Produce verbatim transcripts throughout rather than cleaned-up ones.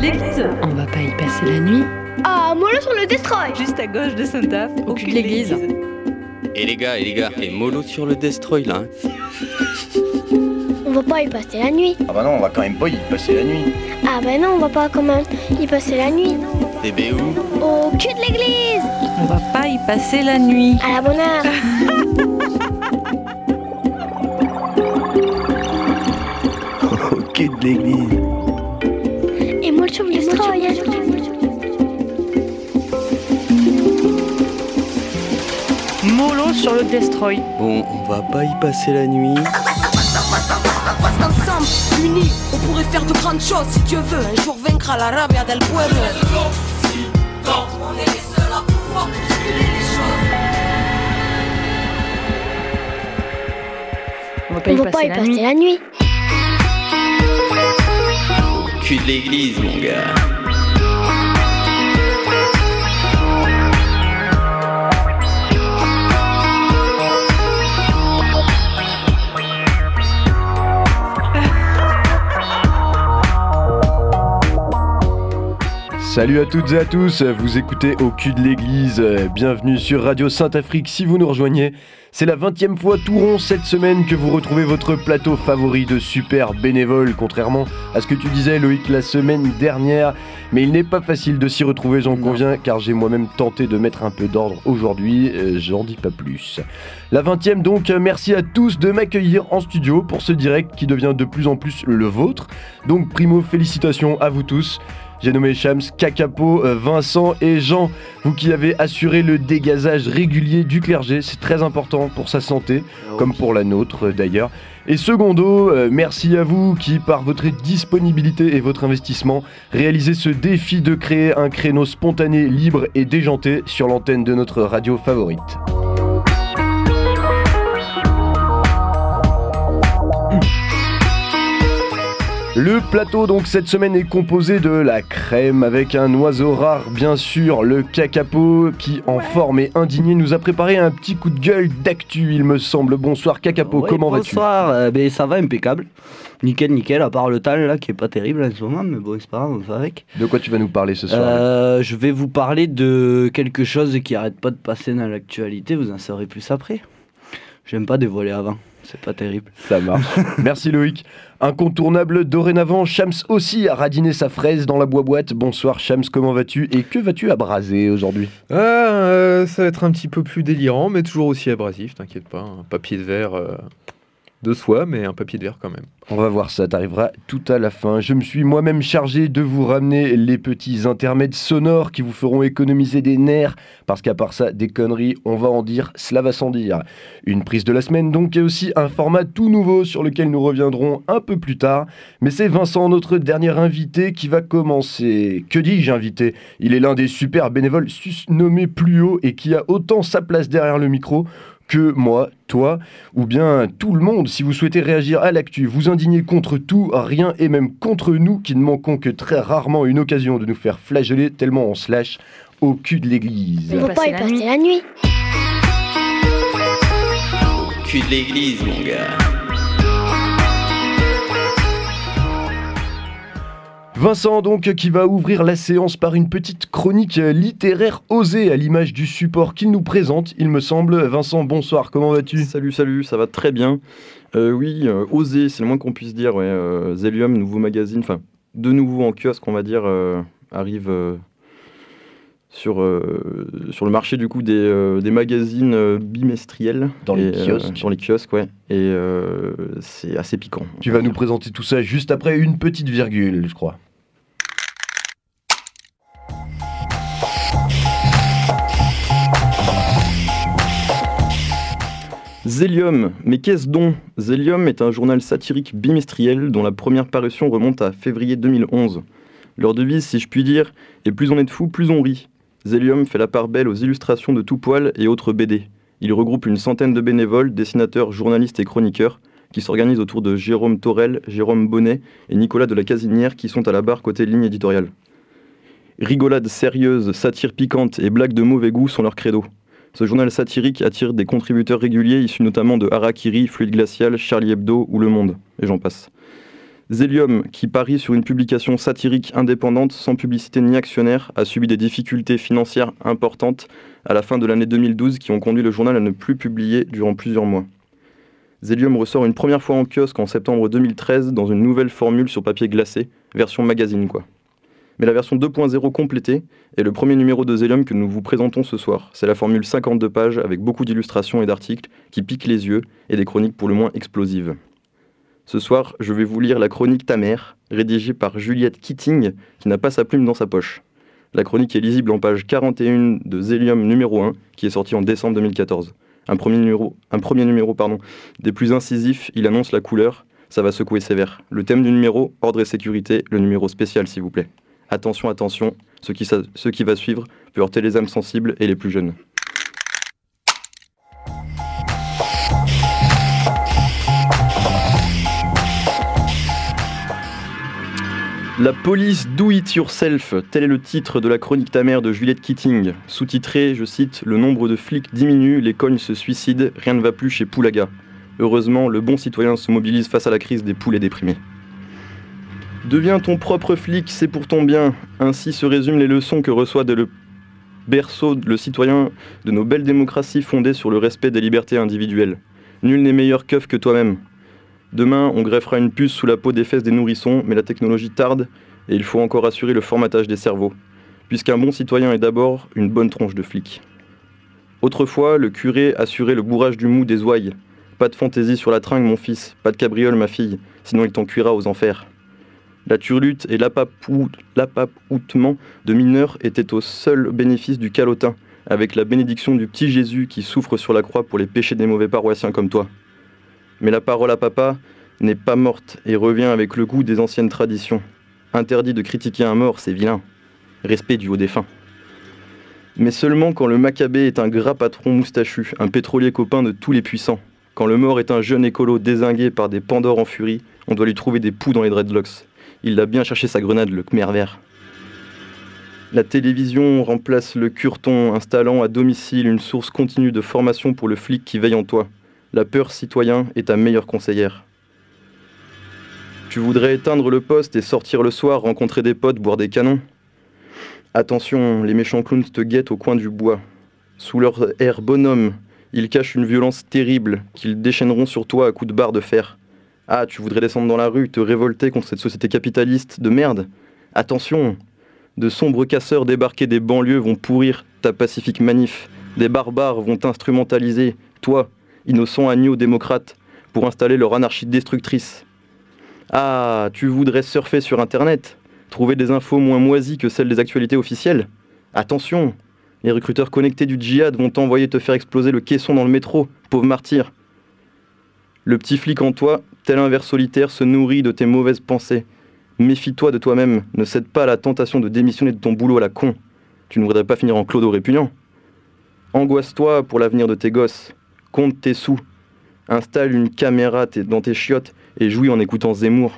de l'église. On va pas y passer la nuit. Ah, mollo sur le destroy. Juste à gauche de Saint-Aph, au cul de l'église. Et les gars, et les gars, et mollo sur le destroy là. Hein. On va pas y passer la nuit. Ah bah non, on va quand même pas y passer la nuit. Ah bah non, on va pas quand même y passer la nuit. T B où? Au cul de l'église. On va pas y passer la nuit. À la bonne heure. Au cul de l'église. Et mollo sur le destroy. Mollo sur le destroy. Bon, on va pas y passer la nuit. Parce qu'ensemble, unis, on pourrait faire de grandes choses. Si Dieu veut, un jour vaincra la rabia del pueblo. On est les seuls à pouvoir bousculer les choses. On va pas On y va passer, pas y la, passer nuit. la nuit. Au cul de l'église, mon gars. Salut à toutes et à tous, vous écoutez Au cul de l'église, bienvenue sur Radio Saint-Afrique si vous nous rejoignez. C'est la vingtième fois tout rond cette semaine que vous retrouvez votre plateau favori de super bénévoles, contrairement à ce que tu disais Loïc la semaine dernière. Mais il n'est pas facile de s'y retrouver, j'en conviens, car j'ai moi-même tenté de mettre un peu d'ordre aujourd'hui, euh, j'en dis pas plus. La vingtième donc, merci à tous de m'accueillir en studio pour ce direct qui devient de plus en plus le vôtre. Donc primo, félicitations à vous tous. J'ai nommé Shams, Kakapo, Vincent et Jean, vous qui avez assuré le dégazage régulier du clergé, c'est très important pour sa santé, okay. Comme pour la nôtre d'ailleurs. Et secondo, euh, merci à vous qui, par votre disponibilité et votre investissement, réalisez ce défi de créer un créneau spontané, libre et déjanté sur l'antenne de notre radio favorite. Le plateau donc cette semaine est composé de la crème avec un oiseau rare bien sûr, le Kakapo qui en forme et indigné nous a préparé un petit coup de gueule d'actu il me semble. Bonsoir Kakapo, ouais, comment vas-tu ? Bonsoir, euh, ben, ça va impeccable. Nickel, nickel, à part le temps là qui est pas terrible en ce moment, mais bon c'est pas grave, on fait avec. De quoi tu vas nous parler ce soir ? euh, Je vais vous parler de quelque chose qui arrête pas de passer dans l'actualité, vous en saurez plus après. J'aime pas dévoiler avant. C'est pas terrible. Ça marche. Merci Loïc. Incontournable dorénavant, Shams aussi a radiné sa fraise dans la boîte. Bonsoir Shams, comment vas-tu et que vas-tu abraser aujourd'hui ? ah, euh, Ça va être un petit peu plus délirant, mais toujours aussi abrasif, t'inquiète pas. Un papier de verre euh, de soie, mais un papier de verre quand même. On va voir ça, t'arriveras tout à la fin. Je me suis moi-même chargé de vous ramener les petits intermèdes sonores qui vous feront économiser des nerfs, parce qu'à part ça, des conneries, on va en dire, cela va sans dire. Une prise de la semaine donc, et aussi un format tout nouveau sur lequel nous reviendrons un peu plus tard. Mais c'est Vincent, notre dernier invité, qui va commencer. Que dis-je invité ? Il est l'un des super bénévoles nommés plus haut et qui a autant sa place derrière le micro que moi, toi, ou bien tout le monde. Si vous souhaitez réagir à l'actu, vous indigner contre tout, rien et même contre nous qui ne manquons que très rarement une occasion de nous faire flageller tellement on se lâche au cul de l'église. On va pas y passer la nuit. Au cul de l'église, mon gars. Vincent donc qui va ouvrir la séance par une petite chronique littéraire osée à l'image du support qu'il nous présente, il me semble. Vincent, bonsoir, comment vas-tu ? Salut, salut, ça va très bien. Euh, oui, euh, osé, c'est le moins qu'on puisse dire. Ouais. Euh, Zelium, nouveau magazine, enfin, de nouveau en kiosque, on va dire, euh, arrive euh, sur, euh, sur le marché du coup des, euh, des magazines euh, bimestriels. Dans les et, kiosques. Euh, dans les kiosques, ouais. Et euh, c'est assez piquant. Tu vas nous présenter tout ça juste après une petite virgule, je crois. Zelium, mais qu'est-ce donc ? Zelium est un journal satirique bimestriel dont la première parution remonte à février deux mille onze. Leur devise, si je puis dire, est plus on est de fous, plus on rit. Zelium fait la part belle aux illustrations de tout poil et autres B D. Il regroupe une centaine de bénévoles, dessinateurs, journalistes et chroniqueurs qui s'organisent autour de Jérôme Torel, Jérôme Bonnet et Nicolas de la Casinière qui sont à la barre côté ligne éditoriale. Rigolades sérieuses, satire piquante et blagues de mauvais goût sont leurs credo. Ce journal satirique attire des contributeurs réguliers issus notamment de Harakiri, Fluide Glacial, Charlie Hebdo ou Le Monde, et j'en passe. Zélium, qui parie sur une publication satirique indépendante sans publicité ni actionnaire, a subi des difficultés financières importantes à la fin de l'année deux mille douze qui ont conduit le journal à ne plus publier durant plusieurs mois. Zélium ressort une première fois en kiosque en septembre deux mille treize dans une nouvelle formule sur papier glacé, version magazine quoi. Mais la version deux point zéro complétée est le premier numéro de Zélium que nous vous présentons ce soir. C'est la formule cinquante-deux pages avec beaucoup d'illustrations et d'articles qui piquent les yeux et des chroniques pour le moins explosives. Ce soir, je vais vous lire la chronique Ta mère, rédigée par Juliette Keating, qui n'a pas sa plume dans sa poche. La chronique est lisible en page quarante et un de Zélium numéro un, qui est sorti en décembre deux mille quatorze. Un premier numéro, un premier numéro pardon, des plus incisifs, il annonce la couleur, ça va secouer sévère. Le thème du numéro, ordre et sécurité, le numéro spécial s'il vous plaît. Attention, attention, ce qui, ce qui va suivre peut heurter les âmes sensibles et les plus jeunes. La police do it yourself, tel est le titre de la chronique Ta mère de Juliette Keating. Sous-titré, je cite, le nombre de flics diminue, les cognes se suicident, rien ne va plus chez Poulaga. Heureusement, le bon citoyen se mobilise face à la crise des poulets déprimés. Deviens ton propre flic, c'est pour ton bien. Ainsi se résument les leçons que reçoit dès le berceau le citoyen de nos belles démocraties fondées sur le respect des libertés individuelles. Nul n'est meilleur keuf que toi-même. Demain, on greffera une puce sous la peau des fesses des nourrissons, mais la technologie tarde et il faut encore assurer le formatage des cerveaux, puisqu'un bon citoyen est d'abord une bonne tronche de flic. Autrefois, le curé assurait le bourrage du mou des ouailles. Pas de fantaisie sur la tringue, mon fils, pas de cabriole, ma fille, sinon il t'en cuira aux enfers. La turlute et l'apapoutement de mineurs étaient au seul bénéfice du calotin, avec la bénédiction du petit Jésus qui souffre sur la croix pour les péchés des mauvais paroissiens comme toi. Mais la parole à papa n'est pas morte et revient avec le goût des anciennes traditions. Interdit de critiquer un mort, c'est vilain. Respect du haut défunt. Mais seulement quand le Maccabée est un gras patron moustachu, un pétrolier copain de tous les puissants. Quand le mort est un jeune écolo dézingué par des pandores en furie, on doit lui trouver des poux dans les dreadlocks. Il a bien cherché sa grenade, le Khmer vert. La télévision remplace le curton, installant à domicile une source continue de formation pour le flic qui veille en toi. La peur citoyen est ta meilleure conseillère. Tu voudrais éteindre le poste et sortir le soir, rencontrer des potes, boire des canons ? Attention, les méchants clowns te guettent au coin du bois. Sous leur air bonhomme, ils cachent une violence terrible qu'ils déchaîneront sur toi à coups de barre de fer. Ah, tu voudrais descendre dans la rue, te révolter contre cette société capitaliste de merde ? Attention, de sombres casseurs débarqués des banlieues vont pourrir ta pacifique manif. Des barbares vont t'instrumentaliser, toi, innocent agneau démocrate, pour installer leur anarchie destructrice. Ah, tu voudrais surfer sur Internet, trouver des infos moins moisies que celles des actualités officielles ? Attention, les recruteurs connectés du djihad vont t'envoyer te faire exploser le caisson dans le métro, pauvre martyr. Le petit flic en toi, tel un ver solitaire, se nourrit de tes mauvaises pensées. Méfie-toi de toi-même, ne cède pas à la tentation de démissionner de ton boulot à la con. Tu ne voudrais pas finir en clodo répugnant. Angoisse-toi pour l'avenir de tes gosses. Compte tes sous. Installe une caméra dans tes chiottes et jouis en écoutant Zemmour.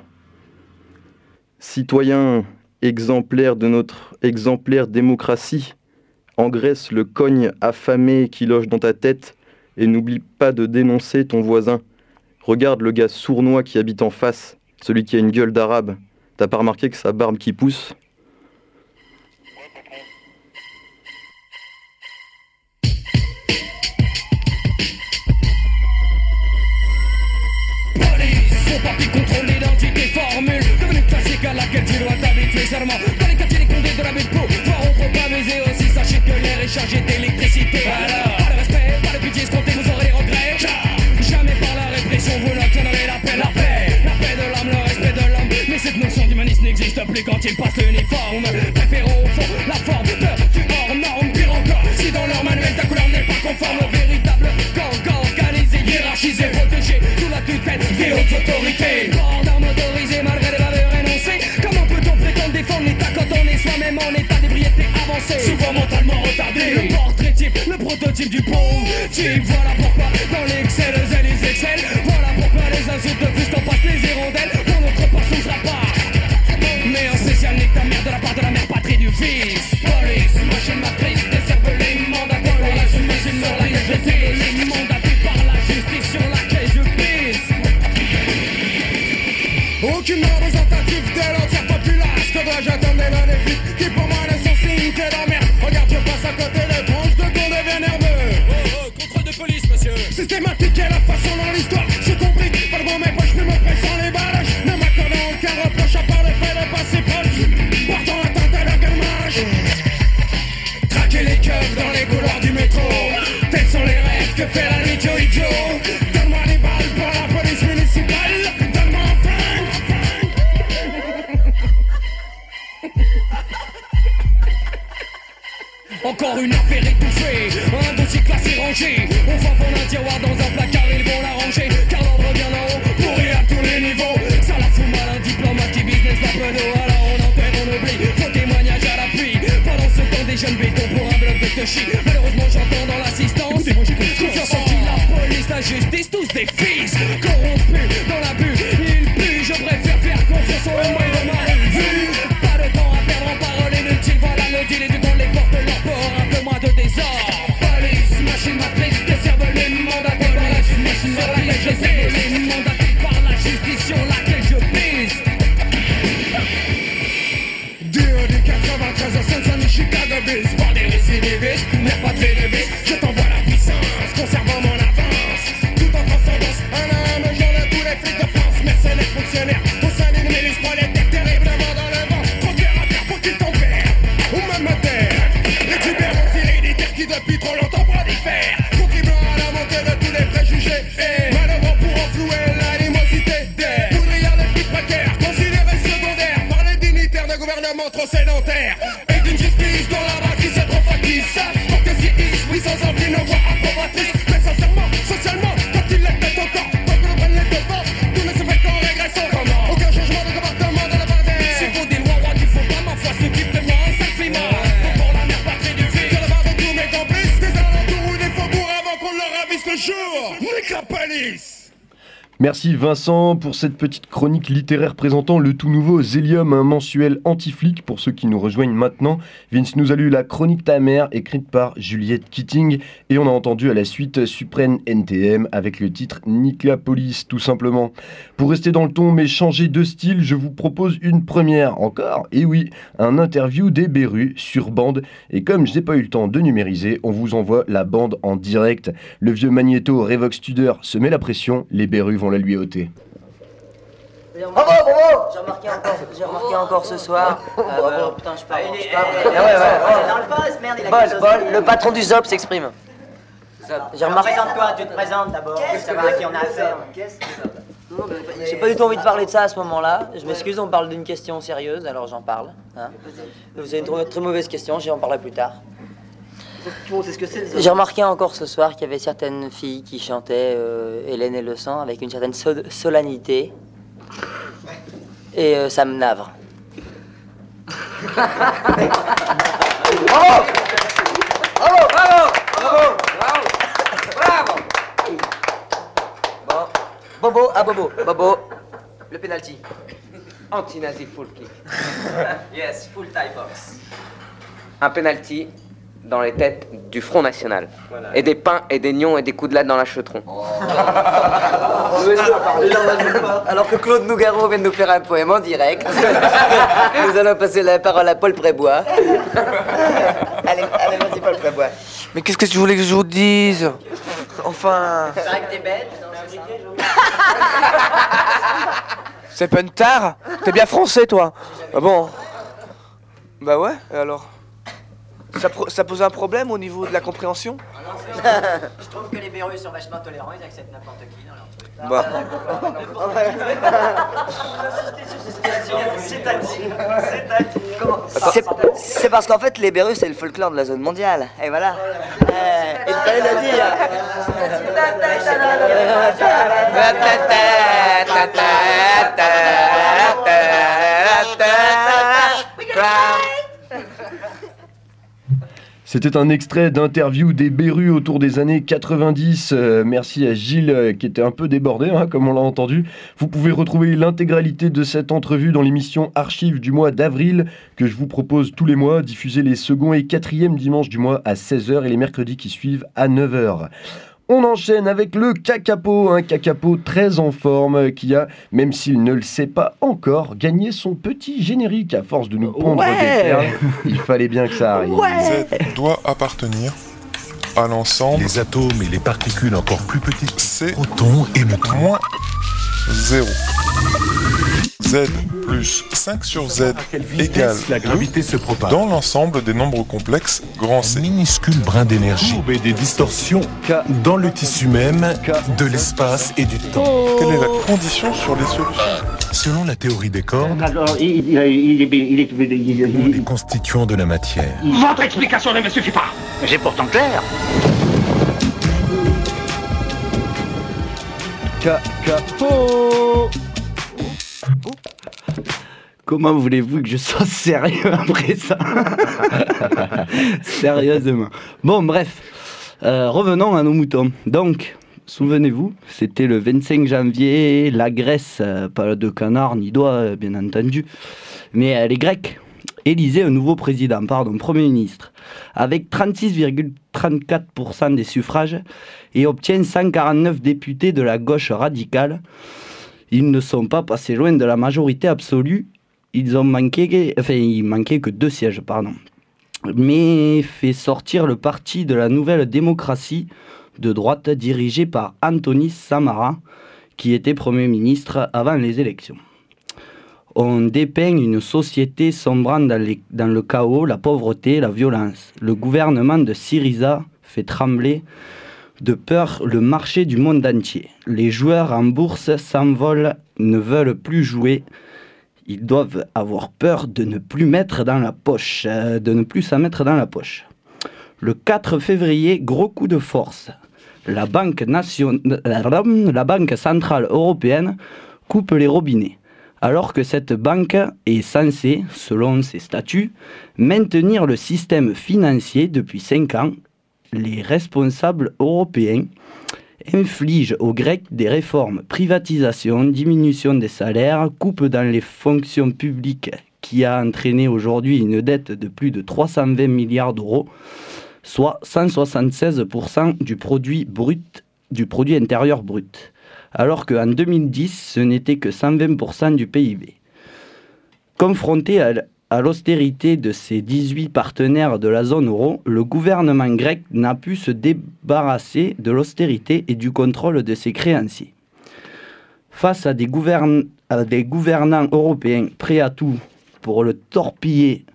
Citoyen exemplaire de notre exemplaire démocratie, engraisse le cogne affamé qui loge dans ta tête et n'oublie pas de dénoncer ton voisin. Regarde le gars sournois qui habite en face, celui qui a une gueule d'arabe. T'as pas remarqué que sa barbe qui pousse ? Papier contrôle l'identité formule devenu classique à laquelle tu dois t'habituer seulement. Dans les quartiers, les condés de la butte pour voir on trop pas baiser aussi. Sachez que l'air est chargé d'électricité. Alors, pas de respect, pas de pitié, escompté, vous aurez des regrets. Jamais par la répression, vous n'obtiendrez la paix, la paix. La paix de l'âme, le respect de l'homme. Mais cette notion d'humanisme n'existe plus quand il passe l'uniforme. Préférons au fond la forme, peur du hors norme. Pire encore, si dans leur manuel ta couleur n'est pas conforme. Le véritable gang organisé, hiérarchisé, protégé sous la tutelle des hautes autorités. Port d'armes autorisées malgré les valeurs énoncées. Comment peut-on prétendre défendre l'État quand on est soi-même en état d'ébriété avancée, souvent mentalement retardé. Le portrait type, le prototype du pauvre type. Voilà pourquoi dans l'excès le zèle ils excellent. Voilà pourquoi les insultes plus qu'on passe les hirondelles. Pour notre part ce ne sera pas mais un spécial n'est ta mère de la part de la mère patrie du fils. Police, machine matrice, décervelée, mandaté par la justice sur laquelle je pisse. Mandaté par la justice sur laquelle je pisse. Aucune fait. Un dossier classé rangé, on va prendre un tiroir dans un placard, ils vont l'arranger. Car l'ordre vient d'en haut, pourri à tous les niveaux. Ça la fout mal, un diplomate qui business la penaud. Alors on enterre, on oublie, faux témoignage à l'appui. Pendant ce temps, des jeunes bétons pour un bloc de touchy. Malheureusement, j'entends dans l'assistance confiance en qui la police, la justice, tous des fils corrompus dans l'abus. Ils puent, je préfère faire confiance au moins de ma revue. Pas de temps à perdre en paroles inutiles, voilà le deal et du temps les portes leur port, un peu moins de désordre. Police, machine matrice, des cervelés mandatés par la justice sur laquelle je cervelés mandatés par la justice sur laquelle je pisse. D O D quatre-vingt-treize à Saint-Denis, Chicago Bills, par des récidivistes, n'est pas de télévis, je t'envoie la puissance, conservant mon avance, tout en transcendance, un à un, le genre de tous les flics de France, mercenaires, fonctionnaires, au sein d'une milice prolétaire, terriblement dans le vent, trop terre à terre pour qu'ils t'en perdent, ou même à terre, les tubères héréditaires qui depuis trop longtemps prolifèrent, contribuant à la montée de tous les préjugés, et malheureux pour enflouer l'animosité des poudrières les plus précaires, considérés secondaires par les dignitaires de gouvernement trop sédentaires, et d'une justice dont la bâtisse est trop factice, pour que si esprit sans envie nos voix approbatrices, mais sincèrement, socialement, quand il l'était encore, tant que l'on prenne les devants, tout ne se fait qu'en régressant. Aucun changement de comportement dans la bordelle. C'est pour des lois, roi, qu'il faut pas ma foi, ce type de moi, un sale climat. Donc pour la mère patrie du fils, je le barre de tous mes complices, des alentours ou des faubourgs avant qu'on leur ravisse le jour. Nique la police. Merci Vincent pour cette petite chronique littéraire présentant le tout nouveau Zélium, un mensuel anti-flic pour ceux qui nous rejoignent maintenant. Vince nous a lu la chronique Ta mère, écrite par Juliette Keating, et on a entendu à la suite Suprême N T M avec le titre Nique la police, tout simplement. Pour rester dans le ton mais changer de style, je vous propose une première encore, et oui, un interview des Berus sur bande, et comme je n'ai pas eu le temps de numériser, on vous envoie la bande en direct. Le vieux magnéto Revox Tudor se met la pression, les Berus vont la lui ôter. Bravo, bravo. J'ai remarqué encore, j'ai remarqué encore ce soir. Euh, bravo. Putain, je parle. Je parle. Ah ouais, ouais, ouais. Dans le poste, merde, il a quelque chose. Bol, le patron du Z O P s'exprime. J'ai remarqué. Présente-toi, tu te présentes d'abord. Pour savoir à qui on a affaire. J'ai pas du tout envie de parler de ça à ce moment-là. Je m'excuse, on parle d'une question sérieuse, alors j'en parle. Hein. Vous avez une très, très mauvaise question, j'en parlerai plus tard. J'ai remarqué encore ce soir qu'il y avait certaines filles qui chantaient euh, Hélène et le sang avec une certaine so- solennité. Et euh, ça me navre. Bravo! Bravo! Bravo! Bravo! Bravo! Bon. Bobo, ah Bobo, Bobo, le penalty. Anti-nazi full kick. Yes, full tie box. Un penalty dans les têtes du Front National. Voilà. Et des pains et des nions et des coups de latte dans la chetron. Oh. Alors que Claude Nougaro vient de nous faire un poème en direct, nous allons passer la parole à Paul Prébois. Allez, allez, vas-y Paul Prébois. Mais qu'est-ce que tu voulais que je vous dise? Enfin... C'est vrai que t'es bête, non, c'est ça. C'est Pentard? T'es bien français, toi? Ah bon? Bah ouais, et alors? Ça, pro- ça pose un problème au niveau de la compréhension? Je trouve que les Berus sont vachement tolérants, ils acceptent n'importe qui dans leur truc. Bah. C'est, c'est parce qu'en fait les Berus c'est le folklore de la zone mondiale. Et voilà. Euh, il fallait le dire. C'était un extrait d'interview des Berus autour des années quatre-vingt-dix. Euh, merci à Gilles euh, qui était un peu débordé, hein, comme on l'a entendu. Vous pouvez retrouver l'intégralité de cette entrevue dans l'émission Archives du mois d'avril que je vous propose tous les mois, diffusée les second et quatrième dimanches du mois à seize heures et les mercredis qui suivent à neuf heures. On enchaîne avec le Kakapo, un Kakapo très en forme qui a, même s'il ne le sait pas encore, gagné son petit générique à force de nous pondre Ouais. des perles. Il fallait bien que ça arrive. Z doit appartenir à l'ensemble. Les atomes et les particules encore plus petites. C'est protons et neutrons. moins zéro. Z plus cinq sur Z égale la gravité deux se propage. dans l'ensemble des nombres complexes grand C. Un minuscule brin d'énergie et des distorsions dans le tissu même de l'espace et du temps. Quelle est la condition sur les solutions? Selon la théorie des cordes, Alors, il, il, il, il, il, il, il, les constituants de la matière. Votre explication ne me suffit pas. C'est pourtant clair. Cacapo. Comment voulez-vous que je sois sérieux après ça? Sérieusement. Bon, bref. Euh, revenons à nos moutons. Donc, souvenez-vous, c'était le vingt-cinq janvier, la Grèce, euh, pas de canard ni d'oie, euh, bien entendu, mais euh, les Grecs élisaient un nouveau président, pardon, Premier ministre, avec trente-six virgule trente-quatre pour cent des suffrages et obtient cent quarante-neuf députés de la gauche radicale. Ils ne sont pas passés loin de la majorité absolue. Ils ont manqué, enfin, il manquait que deux sièges, pardon. Mais fait sortir le parti de la Nouvelle Démocratie de droite dirigé par Antonis Samaras, qui était Premier ministre avant les élections. On dépeint une société sombrant dans, les, dans le chaos, la pauvreté, la violence. Le gouvernement de Syriza fait trembler de peur le marché du monde entier. Les joueurs en bourse s'envolent, ne veulent plus jouer. Ils doivent avoir peur de ne plus mettre dans la poche, euh, de ne plus s'en mettre dans la poche. Le quatre février, gros coup de force. La Banque, nation... la Banque centrale européenne coupe les robinets, alors que cette banque est censée, selon ses statuts, maintenir le système financier depuis cinq ans. Les responsables européens infligent aux Grecs des réformes, privatisation, diminution des salaires, coupe dans les fonctions publiques qui a entraîné aujourd'hui une dette de plus de trois cent vingt milliards d'euros, soit cent soixante-seize pour cent du produit brut, du produit intérieur brut, alors qu'en deux mille dix, ce n'était que cent vingt pour cent du P I B. Confronté à, à l'austérité de ses dix-huit partenaires de la zone euro, le gouvernement grec n'a pu se débarrasser de l'austérité et du contrôle de ses créanciers. Face à des, gouvern- à des gouvernants européens prêts à tout pour le torpiller,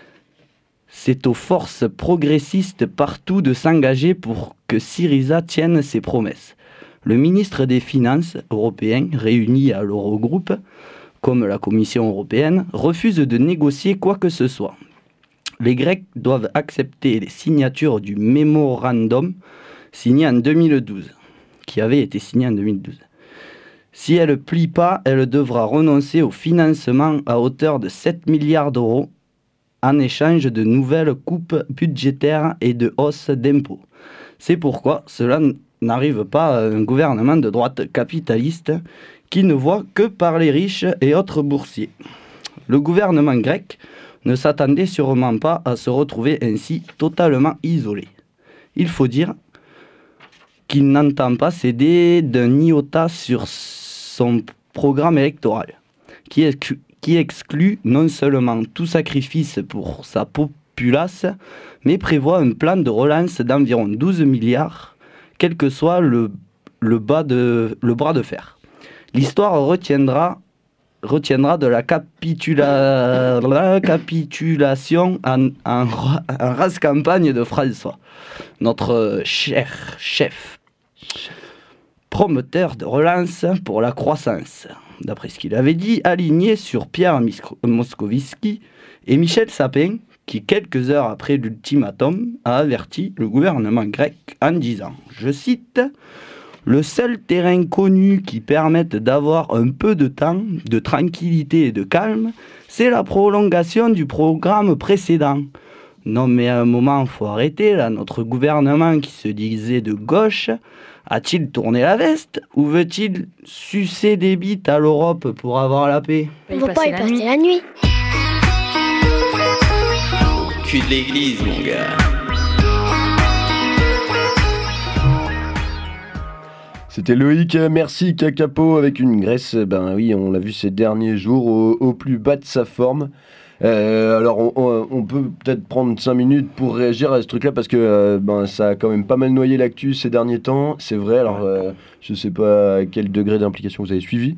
c'est aux forces progressistes partout de s'engager pour que Syriza tienne ses promesses. Le ministre des Finances européen, réuni à l'Eurogroupe, comme la Commission européenne, refuse de négocier quoi que ce soit. Les Grecs doivent accepter les signatures du mémorandum signé en deux mille douze, qui avait été signé en deux mille douze. Si elle ne plie pas, elle devra renoncer au financement à hauteur de sept milliards d'euros en échange de nouvelles coupes budgétaires et de hausses d'impôts. C'est pourquoi cela n'arrive pas à un gouvernement de droite capitaliste qui ne voit que par les riches et autres boursiers. Le gouvernement grec ne s'attendait sûrement pas à se retrouver ainsi totalement isolé. Il faut dire qu'il n'entend pas céder d'un iota sur son programme électoral, qui exclut, qui exclut non seulement tout sacrifice pour sa populace, mais prévoit un plan de relance d'environ douze milliards, quel que soit le, le, bas de, le bras de fer. L'histoire retiendra, retiendra de la, capitula, la capitulation en, en, en race campagne de François, notre cher chef, promoteur de relance pour la croissance, d'après ce qu'il avait dit, aligné sur Pierre Moscovici et Michel Sapin, qui, quelques heures après l'ultimatum, a averti le gouvernement grec en disant, je cite, « Le seul terrain connu qui permette d'avoir un peu de temps, de tranquillité et de calme, c'est la prolongation du programme précédent. Non mais à un moment, faut arrêter là, notre gouvernement qui se disait de gauche, a-t-il tourné la veste ou veut-il sucer des bites à l'Europe pour avoir la paix ?» On ne va pas y passer la nuit. Cul de l'église, mon gars. C'était Loïc, merci Cacapo avec une Grèce, ben oui, on l'a vu ces derniers jours au, au plus bas de sa forme. Euh, alors, on, on, on peut peut-être prendre cinq minutes pour réagir à ce truc-là parce que euh, ben, ça a quand même pas mal noyé l'actu ces derniers temps. C'est vrai, alors euh, je sais pas à quel degré d'implication vous avez suivi,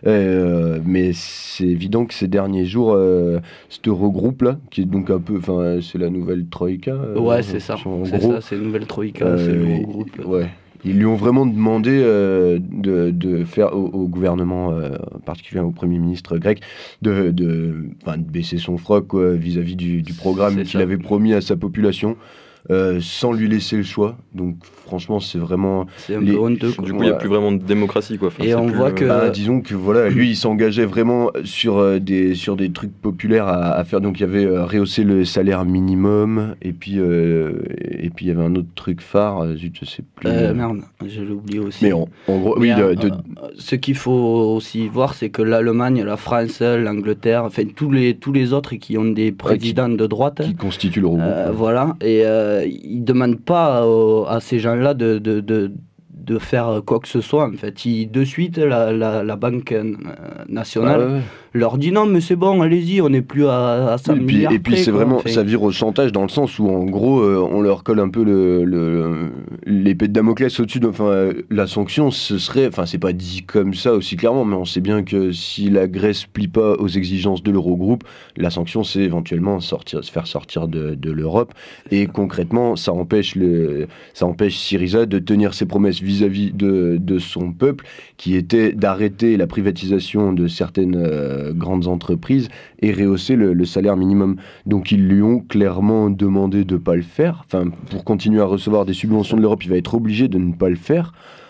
euh, mais c'est évident que ces derniers jours, euh, ce regroupe-là, qui est donc un peu, enfin, c'est la nouvelle Troïka. Euh, ouais, c'est ça, c'est gros, ça, c'est une nouvelle Troïka, euh, c'est le regroupe. Ouais. Ils lui ont vraiment demandé euh, de, de faire au, au gouvernement, euh, particulièrement au Premier ministre grec, de, de, enfin, de baisser son froc quoi, vis-à-vis du, du programme qu'il avait promis à sa population. Euh, sans lui laisser le choix. Donc franchement, c'est vraiment... C'est un les... peu honteux. Du coup, il n'y a plus vraiment de démocratie. Quoi. Enfin, et on plus, voit que... Bah, disons que voilà, lui, il s'engageait vraiment sur, euh, des, sur des trucs populaires à, à faire. Donc il y avait euh, rehausser le salaire minimum, et puis euh, et puis il y avait un autre truc phare, zut, je sais plus. Euh, merde, je l'ai oublié aussi. Mais en, en gros, Mais oui. euh, De, de... Euh, ce qu'il faut aussi voir, c'est que l'Allemagne, la France, l'Angleterre, enfin tous les, tous les autres qui ont des présidents ouais, qui, de droite... Qui constituent le regroupe. Euh, voilà, et euh, ils ne demandent pas aux, à ces gens-là de, de, de, de faire quoi que ce soit. En fait, ils, de suite, la, la, la Banque euh, nationale ah ouais. leur dit non, mais c'est bon, allez-y, on n'est plus à, à cinq et puis, milliards. Et puis près, c'est quoi, vraiment, enfin. ça vire au chantage dans le sens où en gros, euh, on leur colle un peu le, le, l'épée de Damoclès au-dessus. De, enfin, euh, la sanction, ce serait, enfin, c'est pas dit comme ça aussi clairement, mais on sait bien que si la Grèce plie pas aux exigences de l'Eurogroupe, la sanction, c'est éventuellement sortir, se faire sortir de, de l'Europe. Et concrètement, ça empêche le, ça empêche Syriza de tenir ses promesses vis-à-vis de, de son peuple, qui était d'arrêter la privatisation de certaines euh, grandes entreprises et rehausser le, le salaire minimum. Donc ils lui ont clairement demandé de ne pas le faire. Enfin, pour continuer à recevoir des subventions de l'Europe, il va être obligé de ne pas le faire.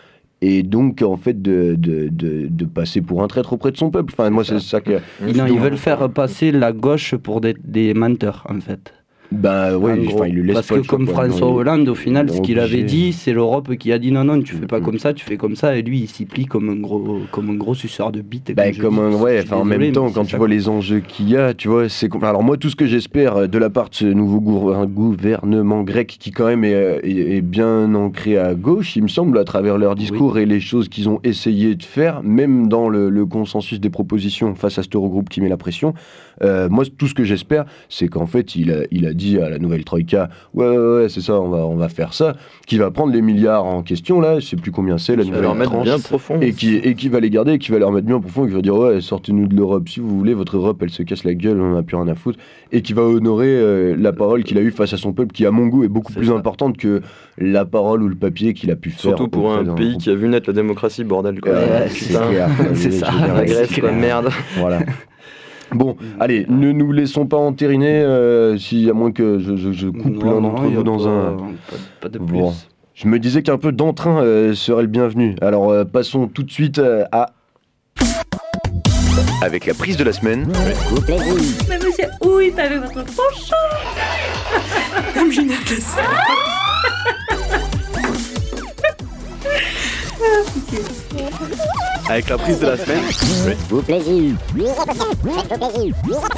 Et donc, en fait, de, de, de, de passer pour un traître auprès de son peuple. Enfin, moi, c'est ça que... Non, ils veulent faire passer la gauche pour des, des menteurs, en fait. Ben oui, enfin, il le laisse parce pas que le choix, comme quoi. François Non, Hollande, au final, ce qu'il obligé. avait dit, c'est l'Europe qui a dit non, non, tu fais pas Mm. comme ça, tu fais comme ça, et lui, il s'y plie comme un gros, comme un gros suceur de bite. Bah, je comme dis. un, ouais, Je suis enfin, en désolé, même temps, mais quand c'est tu ça, vois quoi. les enjeux qu'il y a, tu vois, c'est compl- alors moi, tout ce que j'espère de la part de ce nouveau gour- gouvernement grec, qui quand même est, est, est bien ancré à gauche, il me semble, à travers leur discours oui. et les choses qu'ils ont essayé de faire, même dans le, le consensus des propositions face à ce Eurogroupe qui met la pression. Euh, moi, tout ce que j'espère, c'est qu'en fait, il a, il a dit à la nouvelle Troïka, ouais, ouais, ouais, c'est ça, on va, on va faire ça, qui va prendre les milliards en question, là, je sais plus combien c'est, la qui nouvelle va leur mettre tranche, bien profond. Et qui, et qui va les garder, et qui va leur mettre bien profond, et qui va dire, ouais, sortez-nous de l'Europe, si vous voulez, votre Europe, elle se casse la gueule, on n'en a plus rien à foutre, et qui va honorer euh, la parole qu'il a eue face à son peuple, qui, à mon goût, est beaucoup c'est plus ça. importante que la parole ou le papier qu'il a pu faire. Surtout pour un pays qui a vu naître la démocratie, bordel, quoi. Ouais, c'est clair. C'est ça. La Grèce, quoi, merde. Voilà. Bon, allez, ne nous laissons pas entériner, euh, si, à moins que je, je, je coupe Non, l'un non, d'entre y a vous dans pas- un... Pas, pas de plus. Bon. Je me disais qu'un peu d'entrain euh, serait le bienvenu. Alors, euh, passons tout de suite euh, à... Avec la prise de la semaine. Mais monsieur, où est allé votre prochain? Comme je n'ai que ça. Avec la prise de la semaine. Faites-vous plaisir. Faites-vous plaisir.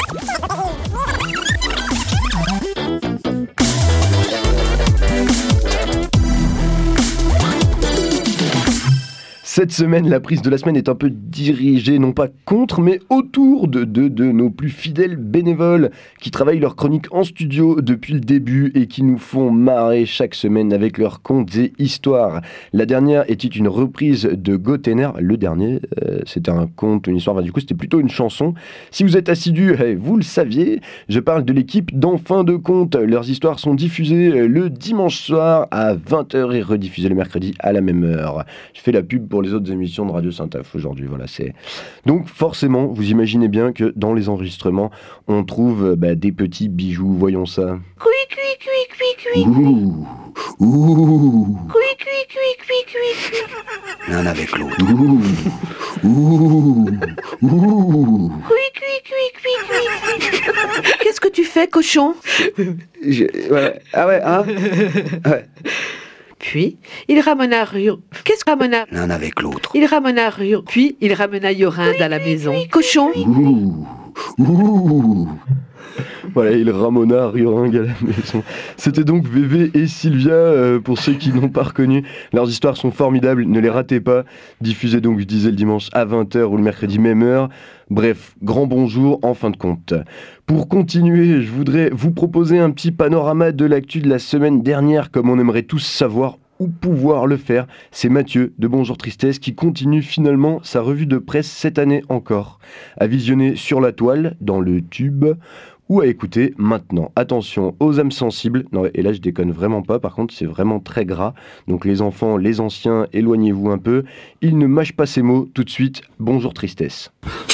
Cette semaine, la prise de la semaine est un peu dirigée, non pas contre, mais autour de deux de nos plus fidèles bénévoles qui travaillent leur chronique en studio depuis le début et qui nous font marrer chaque semaine avec leurs contes et histoires. La dernière était une reprise de Gotenner. Le dernier, euh, c'était un conte, une histoire, enfin, du coup c'était plutôt une chanson. Si vous êtes assidus, eh, vous le saviez, je parle de l'équipe d'Enfin de Conte. Leurs histoires sont diffusées le dimanche soir à vingt heures et rediffusées le mercredi à la même heure. Je fais la pub pour les autres émissions de Radio Saint-Af aujourd'hui, voilà, c'est... Donc forcément, vous imaginez bien que dans les enregistrements, on trouve bah, des petits bijoux, voyons ça. Cui, cui, cui, cui, cui. Ouh, ouh, Cui, cui, cui, cui, cui, cui. l'un avec l'autre. Ouh, ouh, ouh. Cui, cui, cui, cui, cui. Qu'est-ce que tu fais, cochon? Je- ouais. Ah ouais, hein ouais. Puis, il ramena Rure. Qu'est-ce que ramena? L'un avec l'autre. Il ramena Rure. Puis, il ramena Yorinde à la maison. Cochon. Ouh, ouh. Voilà, il Ramona Rioringue à la maison. C'était donc V V et Sylvia, euh, pour ceux qui n'ont pas reconnu. Leurs histoires sont formidables, ne les ratez pas. Diffusées donc, je disais, le dimanche à vingt heures ou le mercredi même heure. Bref, grand bonjour en fin de compte. Pour continuer, je voudrais vous proposer un petit panorama de l'actu de la semaine dernière, comme on aimerait tous savoir ou pouvoir le faire. C'est Mathieu de Bonjour Tristesse qui continue finalement sa revue de presse cette année encore. À visionner sur la toile, dans le tube, ou à écouter maintenant. Attention aux âmes sensibles. Non, et là je déconne vraiment pas, par contre c'est vraiment très gras. Donc les enfants, les anciens, éloignez-vous un peu. Il ne mâche pas ses mots. Tout de suite, Bonjour Tristesse.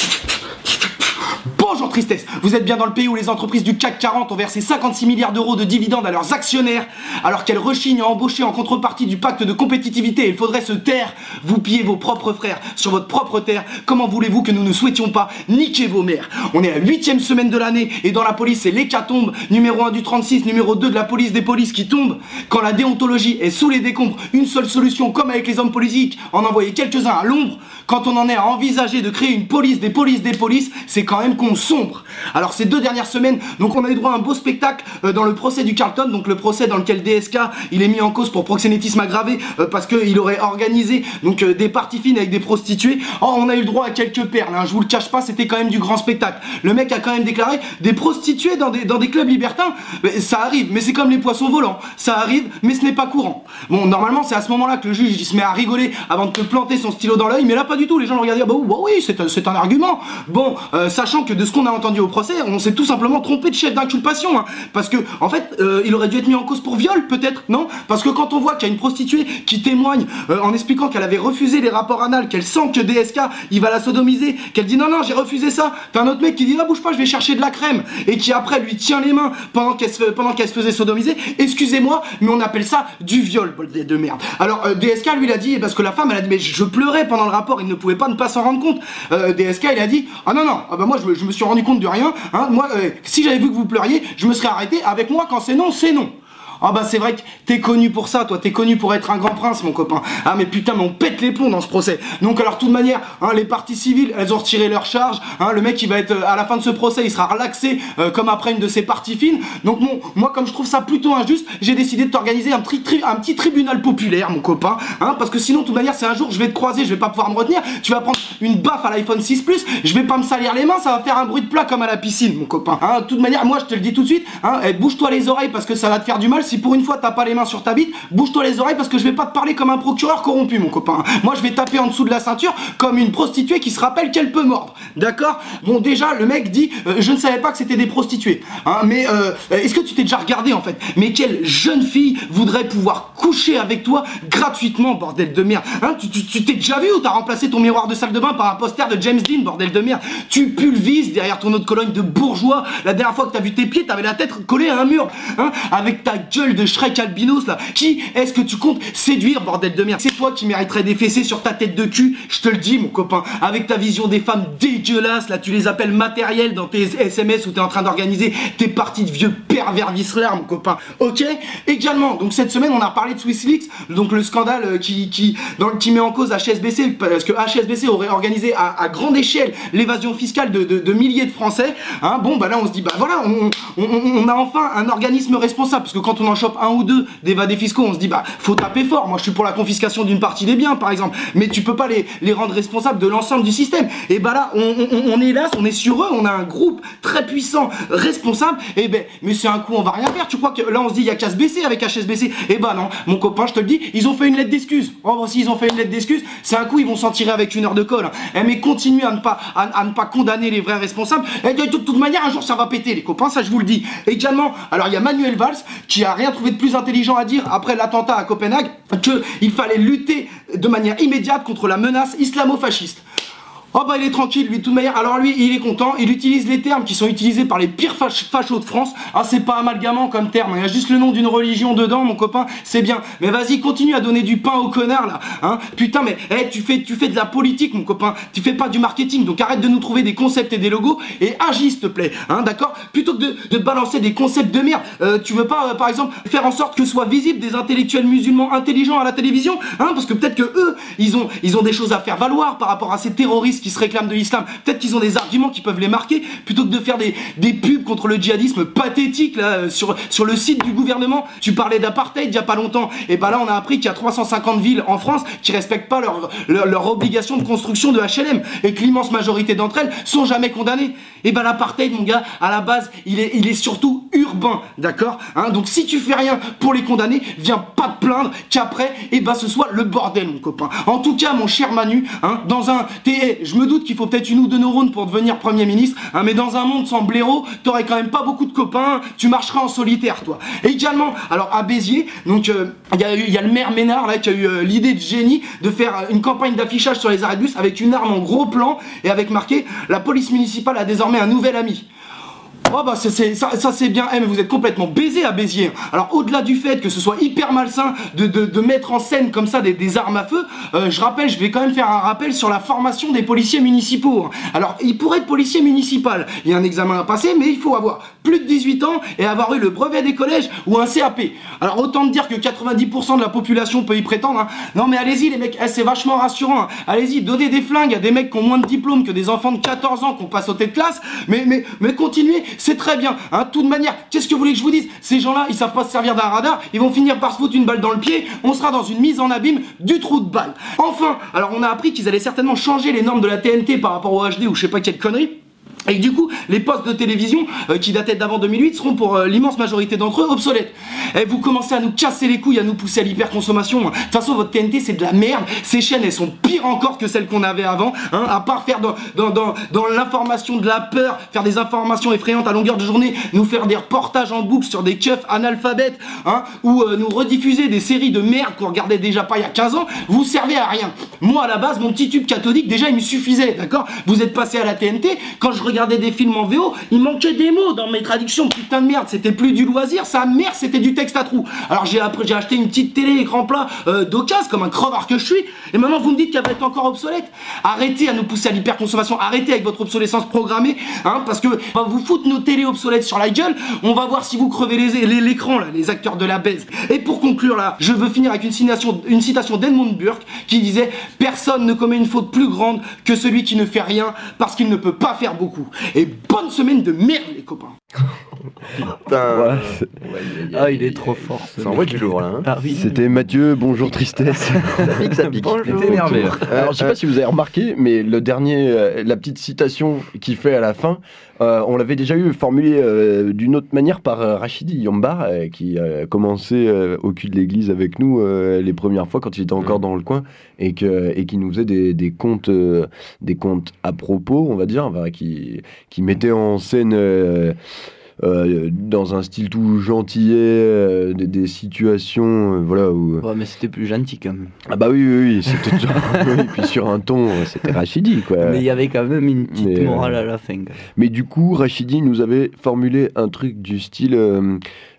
Bonjour Tristesse, vous êtes bien dans le pays où les entreprises du C A C quarante ont versé cinquante-six milliards d'euros de dividendes à leurs actionnaires, alors qu'elles rechignent à embaucher en contrepartie du pacte de compétitivité. Il faudrait se taire. Vous pillez vos propres frères sur votre propre terre. Comment voulez-vous que nous ne souhaitions pas niquer vos mères? On est à la huitième semaine de l'année et dans la police c'est l'hécatombe. Numéro un du trente-six, numéro deux de la police des polices qui tombe. Quand la déontologie est sous les décombres, une seule solution, comme avec les hommes politiques, en envoyer quelques-uns à l'ombre. Quand on en est à envisager de créer une police des polices des polices, c'est quand même qu'on sombre. Alors ces deux dernières semaines, donc on a eu droit à un beau spectacle euh, dans le procès du Carlton, donc le procès dans lequel D S K il est mis en cause pour proxénétisme aggravé euh, parce qu'il aurait organisé donc euh, des parties fines avec des prostituées. Oh, on a eu le droit à quelques perles, hein, je vous le cache pas, c'était quand même du grand spectacle. Le mec a quand même déclaré des prostituées dans des, dans des clubs libertins. Mais ça arrive, mais c'est comme les poissons volants, ça arrive, mais ce n'est pas courant. Bon, normalement c'est à ce moment-là que le juge il se met à rigoler avant de te planter son stylo dans l'œil, mais là pas du tout, les gens le regardent dire bah, bah oui, c'est un, c'est un argument. Bon, euh, sachant que de ce qu'on a entendu au procès, on s'est tout simplement trompé de chef d'inculpation, hein, parce que en fait, euh, il aurait dû être mis en cause pour viol, peut-être, non? Parce que quand on voit qu'il y a une prostituée qui témoigne euh, en expliquant qu'elle avait refusé les rapports anals, qu'elle sent que D S K il va la sodomiser, qu'elle dit non non j'ai refusé ça, t'as un autre mec qui dit ah bouge pas je vais chercher de la crème, et qui après lui tient les mains pendant qu'elle se, pendant qu'elle se faisait sodomiser, excusez-moi mais on appelle ça du viol, bol de merde. Alors euh, D S K lui il a dit, parce que la femme elle a dit mais je pleurais pendant le rapport, il ne pouvait pas ne pas s'en rendre compte. euh, D S K il a dit ah non non ah bah moi je me, je me suis rendu compte de rien, hein, moi euh, si j'avais vu que vous pleuriez je me serais arrêté, avec moi quand c'est non c'est non. Ah bah c'est vrai que t'es connu pour ça, toi, t'es connu pour être un grand prince, mon copain. Ah mais putain, mais on pète les plombs dans ce procès. Donc alors, de toute manière, hein, les parties civiles, elles ont retiré leur charge. Hein, le mec, il va être, euh, à la fin de ce procès, il sera relaxé euh, comme après une de ses parties fines. Donc bon, moi, comme je trouve ça plutôt injuste, j'ai décidé de t'organiser un, tri tri un petit tribunal populaire, mon copain. Hein, parce que sinon, de toute manière, c'est un jour, je vais te croiser, je vais pas pouvoir me retenir. Tu vas prendre une baffe à l'iPhone six Plus, je vais pas me salir les mains, ça va faire un bruit de plat comme à la piscine, mon copain. Hein, de toute manière, moi, je te le dis tout de suite, hein, eh, bouge-toi les oreilles parce que ça va te faire du mal. Si pour une fois, t'as pas les mains sur ta bite, bouge-toi les oreilles parce que je vais pas te parler comme un procureur corrompu, mon copain. Moi je vais taper en dessous de la ceinture comme une prostituée qui se rappelle qu'elle peut mordre, d'accord? Bon, déjà le mec dit euh, je ne savais pas que c'était des prostituées, hein, mais euh, est-ce que tu t'es déjà regardé en fait? Mais quelle jeune fille voudrait pouvoir coucher avec toi gratuitement, bordel de merde, hein? Tu, tu, tu t'es déjà vu ou t'as remplacé ton miroir de salle de bain par un poster de James Dean, bordel de merde? Tu pulvises derrière ton autre colonne de bourgeois. La dernière fois que t'as vu tes pieds, t'avais la tête collée à un mur, hein, avec ta gueule de Shrek albino là. Qui est-ce que tu comptes séduire, bordel de merde? C'est toi qui mériterais des fessées sur ta tête de cul, je te le dis, mon copain. Avec ta vision des femmes dégueulasses, là, tu les appelles matérielles dans tes S M S où t'es en train d'organiser tes parties de vieux pervers vicelard, mon copain. Ok? Également, donc cette semaine, on a parlé de SwissLeaks, donc le scandale euh, qui, qui, dans, qui met en cause H S B C, parce que H S B C aurait organisé à, à grande échelle l'évasion fiscale de, de, de milliers de Français. Hein, bon, bah là, on se dit, bah voilà, on, on, on a enfin un organisme responsable, parce que quand on en chope un ou deux d'évadés fiscaux, on se dit bah faut taper fort. Moi je suis pour la confiscation d'une partie des biens par exemple, mais tu peux pas les, les rendre responsables de l'ensemble du système. Et bah là on, on, on est là, on est sur eux, on a un groupe très puissant responsable, et ben mais c'est un coup on va rien faire. Tu crois que là on se dit il y a qu'à se baisser avec H S B C? Et bah non mon copain, je te le dis, ils ont fait une lettre d'excuse. Oh bah si ils ont fait une lettre d'excuse, c'est un coup ils vont s'en tirer avec une heure de colle. Eh mais continuez à ne pas à, à ne pas condamner les vrais responsables, et de, de toute manière un jour ça va péter les copains, ça je vous le dis. Également, alors il y a Manuel Valls qui a rien trouvé de plus intelligent à dire après l'attentat à Copenhague, qu'il fallait lutter de manière immédiate contre la menace islamo-fasciste. Oh bah il est tranquille lui de toute manière, alors lui il est content, il utilise les termes qui sont utilisés par les pires fach- fachos de France. Ah c'est pas amalgamant comme terme, il y a juste le nom d'une religion dedans mon copain, c'est bien. Mais vas-y continue à donner du pain aux connards là, hein. Putain mais hey, tu, fais, tu fais de la politique mon copain, tu fais pas du marketing, donc arrête de nous trouver des concepts et des logos et agis s'il te plaît, hein, d'accord? Plutôt que de, de balancer des concepts de merde, euh, tu veux pas euh, par exemple faire en sorte que soient visibles des intellectuels musulmans intelligents à la télévision, hein, parce que peut-être que eux ils ont, ils ont des choses à faire valoir par rapport à ces terroristes qui se réclament de l'islam, peut-être qu'ils ont des arguments qui peuvent les marquer, plutôt que de faire des, des pubs contre le djihadisme pathétiques là, sur, sur le site du gouvernement. Tu parlais d'apartheid il y a pas longtemps, et bah là on a appris qu'il y a trois cent cinquante villes en France qui respectent pas leur, leur, leur obligation de construction de H L M, et que l'immense majorité d'entre elles sont jamais condamnées. Et bah l'apartheid, mon gars, à la base, il est, il est surtout urbain, d'accord, hein. Donc si tu fais rien pour les condamner, viens pas te plaindre qu'après, et bah ce soit le bordel, mon copain. En tout cas, mon cher Manu, hein, dans un... T'es, je me doute qu'il faut peut-être une ou deux neurones pour devenir Premier ministre, hein, mais dans un monde sans blaireau, t'aurais quand même pas beaucoup de copains, tu marcheras en solitaire, toi. Et également, alors à Béziers, donc il euh, y, a eu, y a le maire Ménard, là, qui a eu euh, l'idée de génie de faire euh, une campagne d'affichage sur les arrêts de bus avec une arme en gros plan, et avec marqué « La police municipale a désormais un nouvel ami ». Oh bah c'est, c'est, ça, ça c'est bien, eh, mais vous êtes complètement baisé à Béziers. Alors au-delà du fait que ce soit hyper malsain de, de, de mettre en scène comme ça des, des armes à feu, euh, je rappelle, je vais quand même faire un rappel sur la formation des policiers municipaux. Alors il pourrait être policier municipal, il y a un examen à passer, mais il faut avoir plus de dix-huit ans et avoir eu le brevet des collèges ou un C A P. Alors autant dire que quatre-vingt-dix pour cent de la population peut y prétendre, hein. Non mais allez-y les mecs, eh, c'est vachement rassurant, hein. Allez-y, donnez des flingues à des mecs qui ont moins de diplôme que des enfants de quatorze ans qu'on passe au tête de classe, mais, mais, mais continuez, c'est très bien, hein. De toute manière, qu'est-ce que vous voulez que je vous dise? Ces gens-là, ils savent pas se servir d'un radar, ils vont finir par se foutre une balle dans le pied, on sera dans une mise en abîme du trou de balle. Enfin, alors on a appris qu'ils allaient certainement changer les normes de la T N T par rapport au H D ou je sais pas quelle connerie. Et du coup, les postes de télévision euh, qui dataient d'avant deux mille huit seront pour euh, l'immense majorité d'entre eux obsolètes. Et vous commencez à nous casser les couilles, à nous pousser à l'hyperconsommation. De toute façon, votre T N T c'est de la merde. Ces chaînes, elles sont pires encore que celles qu'on avait avant, hein, à part faire dans, dans, dans, dans l'information de la peur, faire des informations effrayantes à longueur de journée, nous faire des reportages en boucle sur des keufs analphabètes, hein, ou euh, nous rediffuser des séries de merde qu'on regardait déjà pas il y a quinze ans, vous servez à rien. Moi, à la base, mon petit tube cathodique, déjà, il me suffisait, d'accord? Vous êtes passé à la T N T, quand je regardais des films en V O, il manquait des mots dans mes traductions, putain de merde, c'était plus du loisir, sa mère c'était du texte à trous. Alors j'ai après j'ai acheté une petite télé écran plat euh, d'occasion comme un crevard que je suis, et maintenant vous me dites qu'elle va être encore obsolète. Arrêtez à nous pousser à l'hyperconsommation, arrêtez avec votre obsolescence programmée, hein, parce que on va vous foutre nos télés obsolètes sur la gueule, on va voir si vous crevez les, les, l'écran là, les acteurs de la baise. Et pour conclure là, je veux finir avec une citation, une citation d'Edmund Burke qui disait « Personne ne commet une faute plus grande que celui qui ne fait rien parce qu'il ne peut pas faire beaucoup ». Et bonne semaine de merde les copains. Putain. Ouais. Ah, il est trop fort. Ça envoie du lourd là. Hein. Ah, oui. C'était Mathieu, bonjour tristesse. Ça pique, ça pique. Bonjour. T'es énervé. Alors je sais pas si vous avez remarqué, mais le dernier, euh, la petite citation qu'il fait à la fin, euh, on l'avait déjà eu formulée euh, d'une autre manière par euh, Rachidi Yambar, euh, qui a commencé euh, au cul de l'église avec nous euh, les premières fois quand il était encore mmh. dans le coin, et, que, et qui nous faisait des, des contes, euh, des contes à propos, on va dire, enfin, qui, qui mettait en scène euh, Euh, dans un style tout gentillet, euh, des, des situations, euh, voilà où. Ouais, mais c'était plus gentil quand même. Ah bah oui, oui, oui c'était toujours. Oui, puis sur un ton, c'était Rachidi quoi. Mais il y avait quand même une petite mais, morale euh, à la fin. Mais du coup, Rachidi nous avait formulé un truc du style. Euh,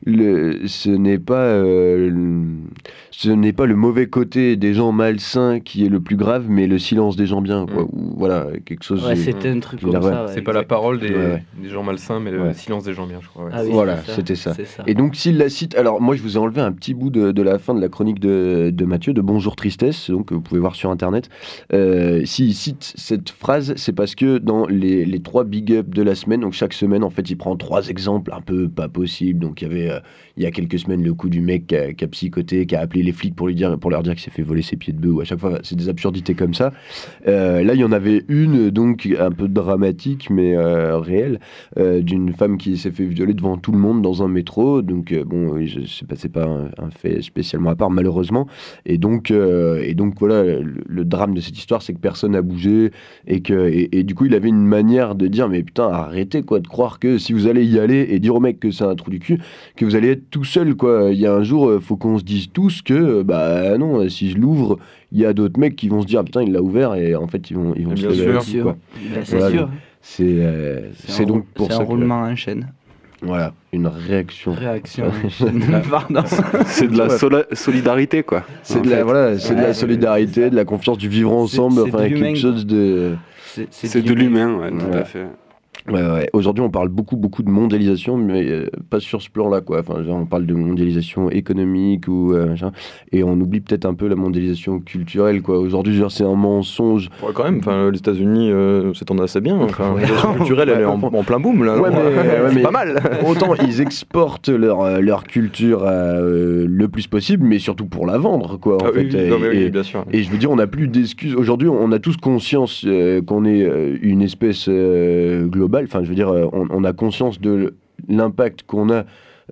Le, ce n'est pas euh, le, ce n'est pas le mauvais côté des gens malsains qui est le plus grave, mais le silence des gens bien quoi. Mmh. Ou, voilà, quelque chose. Ouais, c'était un truc comme ça. Ouais, c'est pas la parole des, ouais. des gens malsains, mais le ouais. silence des gens bien, je crois. Ouais. Ah oui, voilà, c'est ça, c'était ça. C'est ça. Et donc s'il la cite, alors moi je vous ai enlevé un petit bout de, de la fin de la chronique de, de Mathieu de Bonjour Tristesse, donc vous pouvez voir sur internet. Euh, s'il cite cette phrase, c'est parce que dans les, les trois big up de la semaine, donc chaque semaine en fait il prend trois exemples un peu pas possibles. Donc il y avait il y a quelques semaines le coup du mec qui a, qui a psychoté, qui a appelé les flics pour lui dire, pour leur dire qu'il s'est fait voler ses pieds de bœuf, ou à chaque fois c'est des absurdités comme ça. Euh, là il y en avait une donc un peu dramatique mais euh, réelle, euh, d'une femme qui s'est fait violer devant tout le monde dans un métro. Donc euh, bon, je sais pas, c'est pas un, un fait spécialement à part malheureusement. Et donc euh, et donc voilà, le, le drame de cette histoire c'est que personne n'a bougé et que et, et du coup il avait une manière de dire mais putain arrêtez quoi de croire que si vous allez y aller et dire au mec que c'est un trou du cul que vous allez être tout seul quoi. Il y a un jour faut qu'on se dise tous que bah non, si je l'ouvre il y a d'autres mecs qui vont se dire ah, putain il l'a ouvert et en fait ils vont ils vont bien se sûr, dessus, quoi. Bien c'est voilà, sûr c'est euh, c'est, c'est donc pour c'est ça un que roulement en chaîne. Voilà, une réaction. Réaction. Pardon. C'est de la sola- solidarité, quoi. C'est de la, voilà, c'est ouais, de la solidarité, de la confiance, du vivre ensemble, c'est, c'est enfin quelque chose de. C'est, c'est, c'est de l'humain, ouais, tout ouais. à fait. Ouais, ouais. Aujourd'hui, on parle beaucoup, beaucoup de mondialisation, mais euh, pas sur ce plan-là, quoi. Enfin, genre, on parle de mondialisation économique ou euh, machin, et on oublie peut-être un peu la mondialisation culturelle, quoi. Aujourd'hui, genre, c'est un mensonge. Ouais, quand même. Enfin, les États-Unis euh, s'étendent assez bien. Enfin, la mondialisation culturelle, elle est en, en plein boom là. Ouais, mais, ouais, c'est mais pas mal. Autant ils exportent leur euh, leur culture euh, le plus possible, mais surtout pour la vendre, quoi. En Ah, fait. oui, oui, et, non, mais oui, et- bien sûr. et je veux dire, on n'a plus d'excuses. Aujourd'hui, on a tous conscience euh, qu'on est euh, une espèce euh, globale. Enfin, je veux dire, euh, on, on a conscience de l'impact qu'on a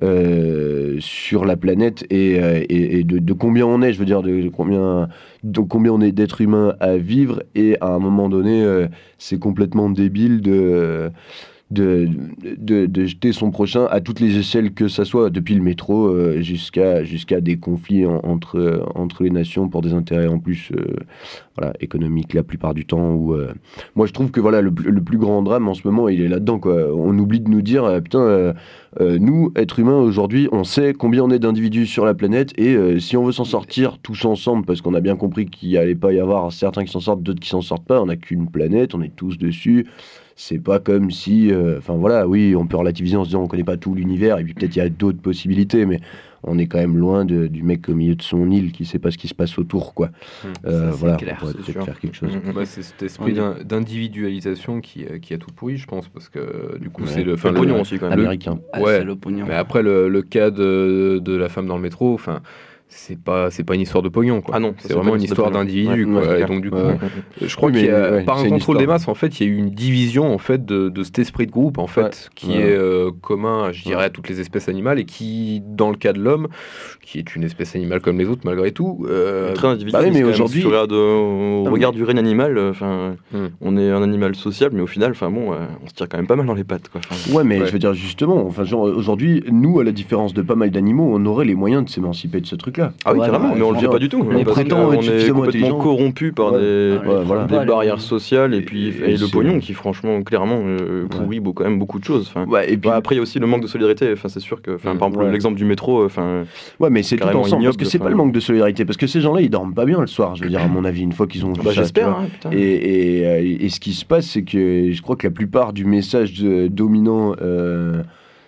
euh, sur la planète et, euh, et, et de, de combien on est. Je veux dire, de, de combien, de combien on est d'êtres humains à vivre. Et à un moment donné, euh, c'est complètement débile de. De, de, de jeter son prochain à toutes les échelles, que ça soit depuis le métro euh, jusqu'à jusqu'à des conflits en- entre, euh, entre les nations pour des intérêts en plus euh, voilà, économiques la plupart du temps. Où, euh, moi je trouve que voilà, le, le plus grand drame en ce moment il est là-dedans, quoi. On oublie de nous dire euh, putain, euh, euh, nous êtres humains aujourd'hui on sait combien on est d'individus sur la planète et euh, si on veut s'en sortir tous ensemble, parce qu'on a bien compris qu'il allait pas y avoir certains qui s'en sortent, d'autres qui s'en sortent pas, on n'a qu'une planète, on est tous dessus. C'est pas comme si, euh, enfin voilà, oui, on peut relativiser en se disant on connaît pas tout l'univers et puis peut-être il y a d'autres possibilités, mais on est quand même loin de, du mec au milieu de son île qui sait pas ce qui se passe autour, quoi. Mmh, Euh, ça, c'est voilà, clair, on pourrait c'est peut-être sûr. faire quelque chose. Mmh, bah, c'est cet esprit d'in- d'individualisation qui, euh, qui a tout pourri, je pense, parce que du coup Ouais. c'est le, Le pognon aussi, quand même. Américain. Ah, ouais. c'est le pognon. Mais après le, le cas de, de la femme dans le métro, enfin. C'est pas, c'est pas une histoire de pognon, quoi. Ah non, ça, c'est c'est vraiment pas une une histoire histoire de pognon. d'individu, Ouais, quoi. ouais, c'est Et clair. donc, du coup, Ouais. je crois Oui, qu'il y a, mais, ouais, par un c'est une contrôle des histoire. masses, en fait, il y a eu une division, en fait, de, de cet esprit de groupe, en fait, Ouais. qui Ouais. est euh, commun, je dirais, à toutes les espèces animales et qui, dans le cas de l'homme, qui est une espèce animale comme les autres, malgré tout. euh, Très individualiste. bah oui, mais quand même. aujourd'hui- Si tu regardes euh, au Non, regard mais- du règne animal, enfin, Hmm. on est un animal sociable, mais au final, enfin bon, euh, on se tire quand même pas mal dans les pattes, quoi. Enfin, Ouais, mais Ouais. je veux dire justement, enfin genre aujourd'hui, nous, à la différence de pas mal d'animaux, on aurait les moyens de s'émanciper de ce truc-là. Ah oui, Ouais, carrément, ouais, mais on le fait genre, pas du tout. on parce prétend qu'on être est suffisamment complètement intelligent. corrompu par Ouais. des, Ouais, voilà. des Pas les- barrières sociales et puis Et- et et le c'est- pognon qui, franchement, clairement, euh, pourrit beau- quand même beaucoup de choses. Enfin, Ouais, et puis, ouais, après, il y a aussi le manque de solidarité. Enfin, c'est sûr que, enfin, Mm, par exemple, ouais. l'exemple du métro, enfin, ouais, mais c'est tout carrément ensemble, parce ignoble, que c'est enfin. pas le manque de solidarité, parce que ces gens-là, ils dorment pas bien le soir, je veux dire, à mon avis, une fois qu'ils ont vu bah, ça, j'espère. tu vois. Hein, putain. Et, et, euh, et ce qui se passe, c'est que je crois que la plupart du message de- dominant euh,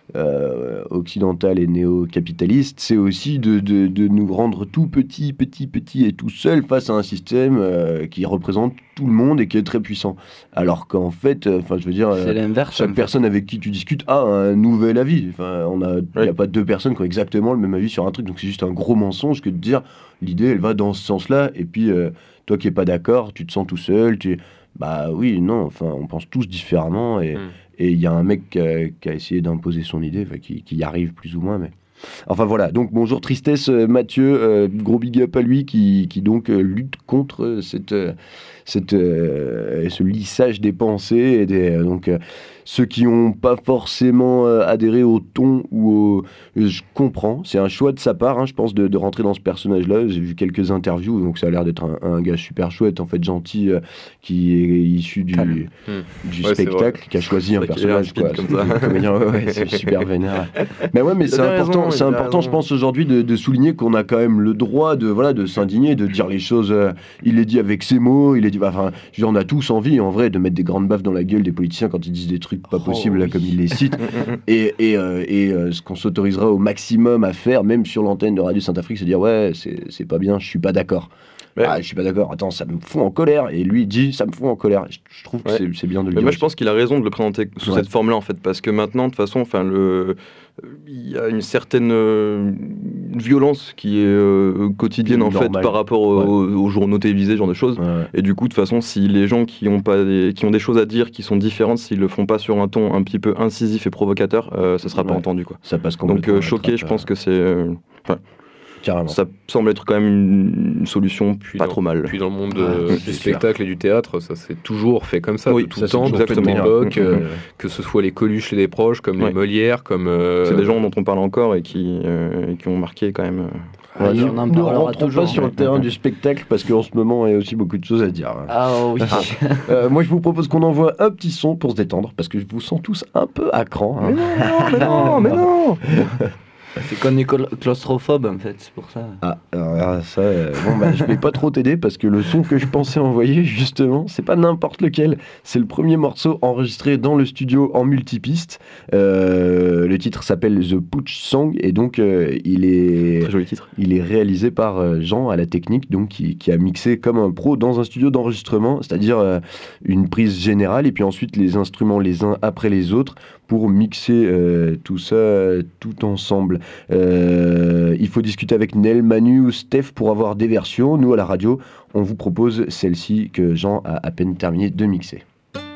euh, occidental et néo-capitaliste, c'est aussi de, de, de nous rendre tout petits, petits, petits et tout seuls face à un système euh, qui représente tout le monde et qui est très puissant. Alors qu'en fait, enfin, je veux dire, C'est euh, l'inverse. chaque en fait. personne avec qui tu discutes a un nouvel avis. Enfin, on a, il n'y Ouais. a pas deux personnes qui ont exactement le même avis sur un truc, donc c'est juste un gros mensonge que de dire l'idée, elle va dans ce sens-là, et puis euh, toi qui n'es pas d'accord, tu te sens tout seul, tu... Bah oui, non, enfin, on pense tous différemment, et Mm. et il y a un mec qui a, qui a essayé d'imposer son idée, enfin, qui, qui y arrive plus ou moins, mais... Enfin voilà, donc bonjour Tristesse, euh, Mathieu, euh, gros big up à lui qui, qui donc euh, lutte contre euh, cette, euh, cette, euh, ce lissage des pensées et des, euh, donc euh, ceux qui n'ont pas forcément euh, adhéré au ton ou au... Je comprends, c'est un choix de sa part, hein, je pense, de, de rentrer dans ce personnage-là. J'ai vu quelques interviews, donc ça a l'air d'être un, un gars super chouette, en fait, gentil, euh, qui est issu du, Mm. du Ouais, c'est spectacle, qui a choisi un C'est vrai qu'il est personnage, quoi. rapide comme ça. Comédien, ouais, ouais, c'est super vénère. Mais ouais, mais Il a c'est bien important, raison, c'est il a important, raison. je pense, aujourd'hui, de, de souligner qu'on a quand même le droit de, voilà, de s'indigner, de dire les choses. euh, il est dit avec ses mots, il est dit, enfin, je veux dire, on a tous envie, en vrai, de mettre des grandes baffes dans la gueule des politiciens quand ils disent des trucs pas Oh, possibles, là, oui. comme ils les citent. Et, et, euh, et euh, ce qu'on s'autorisera au maximum à faire, même sur l'antenne de Radio Saint-Afrique, c'est dire, ouais, c'est c'est pas bien, je suis pas d'accord. Ouais. Ah, je suis pas d'accord, attends, ça me fout en colère. Et lui, il dit, ça me fout en colère. Je, je trouve que Ouais. c'est- c'est bien de le Mais dire. moi, je aussi. pense qu'il a raison de le présenter sous Ouais. cette forme-là, en fait, parce que maintenant, de toute façon, enfin, le, il y a une certaine euh, violence qui est euh, quotidienne, en fait, Normale. par rapport aux, aux journaux télévisés, ce genre de choses. Ouais, ouais. Et du coup, de toute façon, si les gens qui ont pas des, qui ont des choses à dire, qui sont différentes, s'ils le font pas sur un ton un petit peu incisif et provocateur, euh, ça sera pas Ouais. entendu, quoi. Ça passe Donc, complètement. euh, à la choqué, trappe, je pense euh, que c'est, euh, enfin, Carrément. ça semble être quand même une, une solution Puis pas dans- trop mal. Puis dans le monde Ouais, euh, c'est du sûr. spectacle et du théâtre, ça s'est toujours fait comme ça, Oui, de tout ça, le c'est temps, de toujours toute fait de manière- époque, euh, Ouais. que ce soit les Coluche et les proches, comme Ouais. les Molières, comme... euh, C'est des gens dont on parle encore et qui, euh, et qui ont marqué quand même. euh, Ah, Ouais, on nous- en ne parlera rentrons toujours. pas sur le terrain du spectacle parce qu'en ce moment, il y a aussi beaucoup de choses à dire. Ah oui. Euh, moi, je vous propose qu'on envoie un petit son pour se détendre parce que je vous sens tous un peu à cran. hein. Mais non, mais non, mais non C'est qu'on est cla- claustrophobe en fait, c'est pour ça. Ah, alors là, ça, euh, bon, bah, je vais pas trop t'aider parce que le son que je pensais envoyer, justement, c'est pas n'importe lequel. C'est le premier morceau enregistré dans le studio en multipiste. Euh, le titre s'appelle The Pooch Song et donc euh, il est Très joli titre. Il est réalisé par euh, Jean à la technique, donc qui, qui a mixé comme un pro dans un studio d'enregistrement, c'est-à-dire euh, une prise générale et puis ensuite les instruments les uns après les autres pour mixer euh, tout ça euh, tout ensemble. Euh, il faut discuter avec Nel, Manu ou Steph pour avoir des versions. Nous à la radio, on vous propose celle-ci que Jean a à peine terminé de mixer.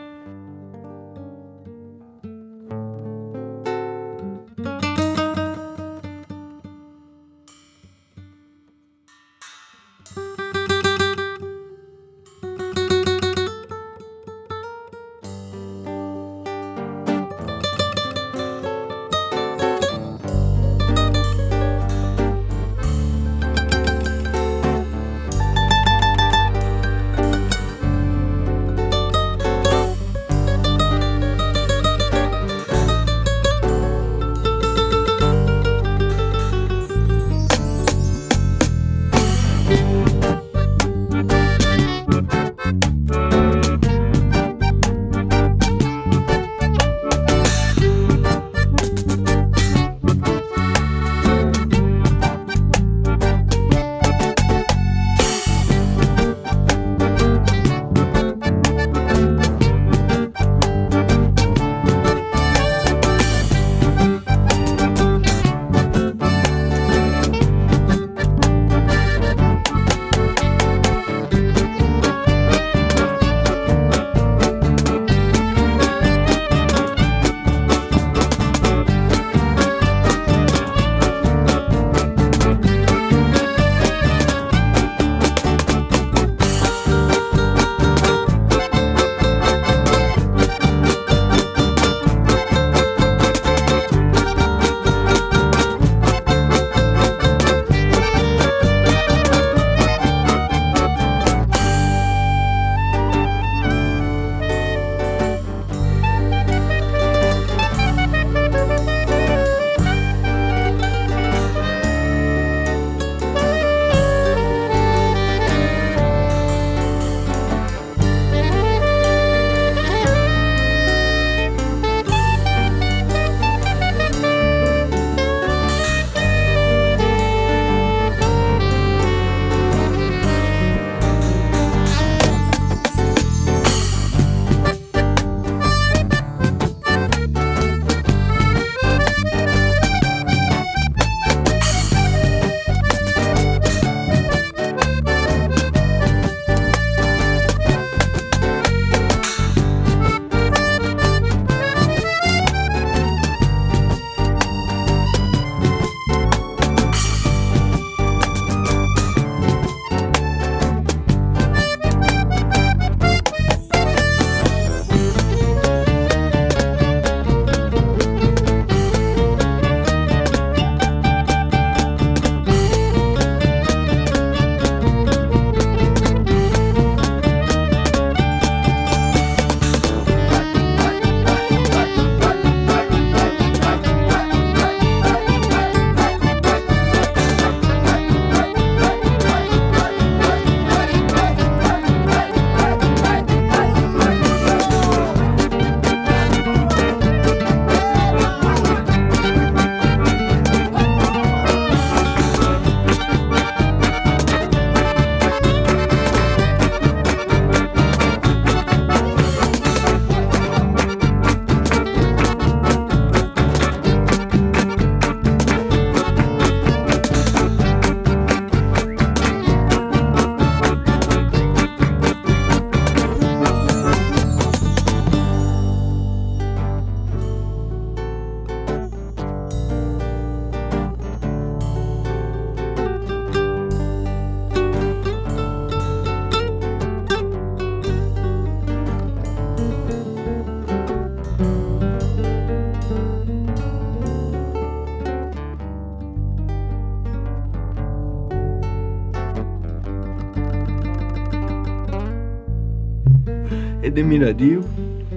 et des mélodies.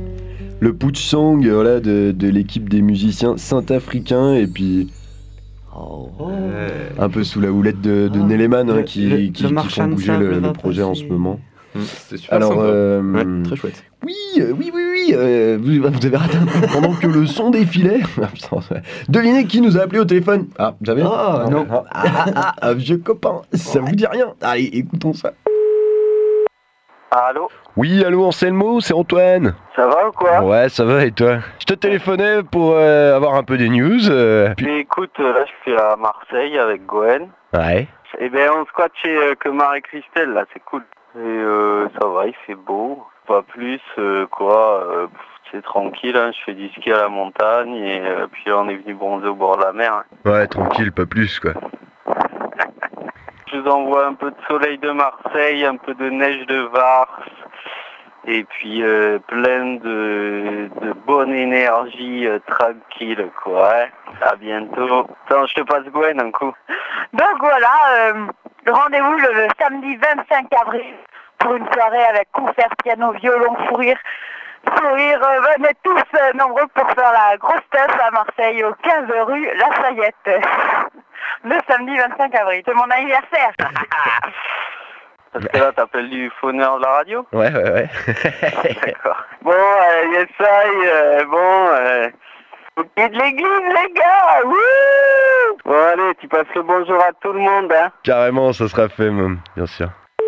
Le Pooch Song, voilà, de, de l'équipe des musiciens saint-africains, et puis Oh. Un peu sous la houlette de, de oh. Neleman hein, qui, le, qui, le qui font bouger le, le projet passer. En ce moment. Mmh, c'est super Alors, sympa. Euh, ouais, très chouette. Oui, euh, oui, oui, oui. Euh, vous, vous avez raté pendant que le son défilait. Devinez qui nous a appelé au téléphone. Ah, vous savez ? Oh non. Ah, ah, ah, ah, vieux copain, ça ouais. vous dit rien. Allez, écoutons ça. Allô ? Oui, allô Anselmo, c'est Antoine. Ça va ou quoi ? Ouais, ça va et toi ? Je te téléphonais pour euh, avoir un peu des news. Euh, puis... Mais écoute, là je suis à Marseille avec Gwen. Ouais. Et ben on squatte chez euh, Kemar et Christelle, là, c'est cool. Et euh, ça va, il fait beau. Pas plus, euh, quoi, euh, c'est tranquille, hein, je fais du ski à la montagne et euh, puis là, on est venu bronzer au bord de la mer. Hein. Ouais, tranquille, pas plus, quoi. Je vous envoie un peu de soleil de Marseille, un peu de neige de Vars. Et puis euh, plein de, de bonne énergie, euh, tranquille quoi. Hein. À bientôt. Attends, je te passe Gwen un coup. Donc voilà, euh, rendez-vous le, le samedi vingt-cinq avril pour une soirée avec concert, piano, violon, fou rire. Fou rire, euh, venez tous euh, nombreux pour faire la grosse teuf à Marseille au quinze rue La Sayette. Le samedi vingt-cinq avril, c'est mon anniversaire. Parce que là, t'appelles du phoneur de la radio ? Ouais, ouais, ouais. D'accord. Bon, euh, yes, euh, bon, euh, au pied de l'église, les gars, wouh ! Bon, allez, tu passes le bonjour à tout le monde, hein. Carrément, ça sera fait, même, bien sûr.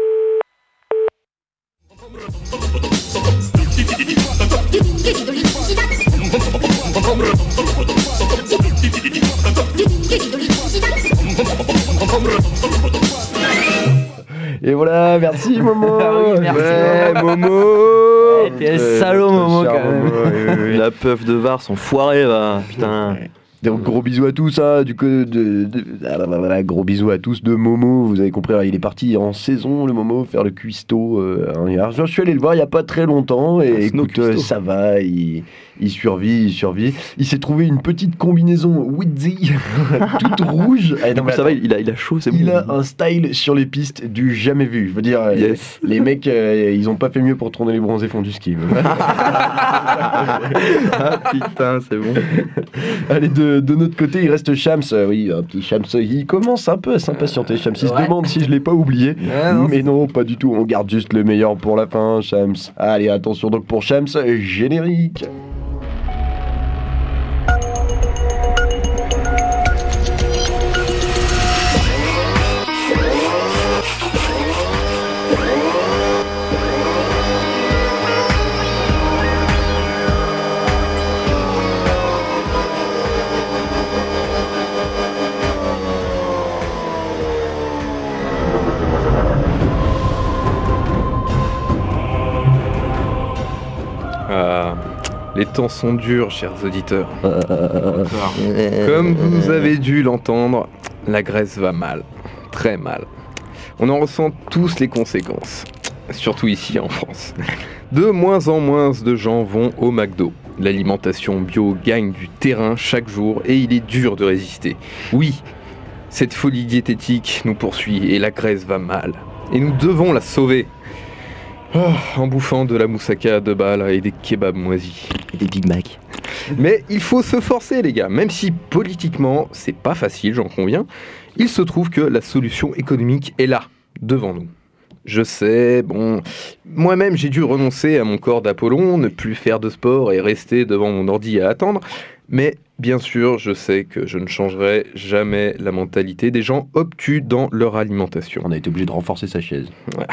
Et voilà, merci Momo. Ah oui, merci. Ouais, Momo. Ouais, t'es un salaud Momo quand même. Momo, oui, oui. La peuf de Var, sont foirés va, putain. Donc gros bisous à tous, hein, du coup, de, de, de, ah, gros bisous à tous de Momo, vous avez compris, il est parti en saison le Momo faire le cuistot. Euh, hein, je suis allé le voir il n'y a pas très longtemps et ah, écoute, euh, ça va, il, il survit, il survit. Il s'est trouvé une petite combinaison Wheezy, toute rouge. Ah, non, mais ça va, il a, il a chaud, c'est bon. Il a un style sur les pistes du jamais vu. Je veux dire, yes. les, les mecs, euh, ils ont pas fait mieux pour tourner les bronzés fonds du ski. Ah putain, c'est bon. Allez, de, de notre côté, il reste Shams. Euh, oui, un petit Shams. Il commence un peu à s'impatienter. Shams, il ouais. se demande si je l'ai pas oublié. Ouais, non, mais non, pas du tout. On garde juste le meilleur pour la fin, Shams. Allez, attention donc pour Shams, générique. Les temps sont durs, chers auditeurs. Comme vous avez dû l'entendre, la Grèce va mal, très mal. On en ressent tous les conséquences, surtout ici en France. De moins en moins de gens vont au McDo. L'alimentation bio gagne du terrain chaque jour et il est dur de résister. Oui, cette folie diététique nous poursuit et la Grèce va mal. Et nous devons la sauver. Oh, en bouffant de la moussaka à deux balles et des kebabs moisis. Et des Big Mac. Mais il faut se forcer les gars, même si politiquement c'est pas facile, j'en conviens, il se trouve que la solution économique est là, devant nous. Je sais, bon, moi-même j'ai dû renoncer à mon corps d'Apollon, ne plus faire de sport et rester devant mon ordi à attendre, mais bien sûr je sais que je ne changerai jamais la mentalité des gens obtus dans leur alimentation. On a été obligé de renforcer sa chaise. Ouais.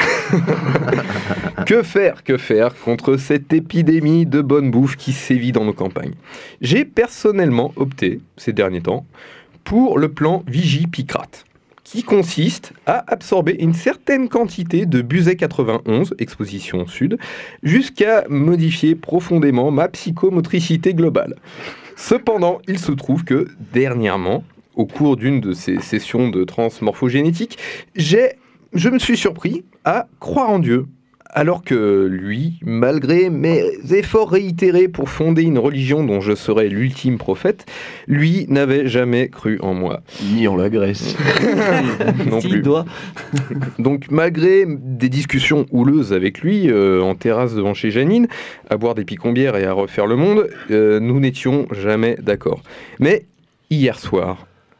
Que faire, que faire contre cette épidémie de bonne bouffe qui sévit dans nos campagnes ? J'ai personnellement opté, ces derniers temps, pour le plan Vigipicrate, qui consiste à absorber une certaine quantité de Buzet quatre-vingt-onze, exposition sud, jusqu'à modifier profondément ma psychomotricité globale. Cependant, il se trouve que, dernièrement, au cours d'une de ces sessions de transmorphogénétique, j'ai, je me suis surpris à croire en Dieu. Alors que lui, malgré mes efforts réitérés pour fonder une religion dont je serais l'ultime prophète, lui n'avait jamais cru en moi. Ni en la Grèce. Non plus. Doit. Donc malgré des discussions houleuses avec lui, euh, en terrasse devant chez Janine, à boire des picombières et à refaire le monde, euh, nous n'étions jamais d'accord. Mais hier soir,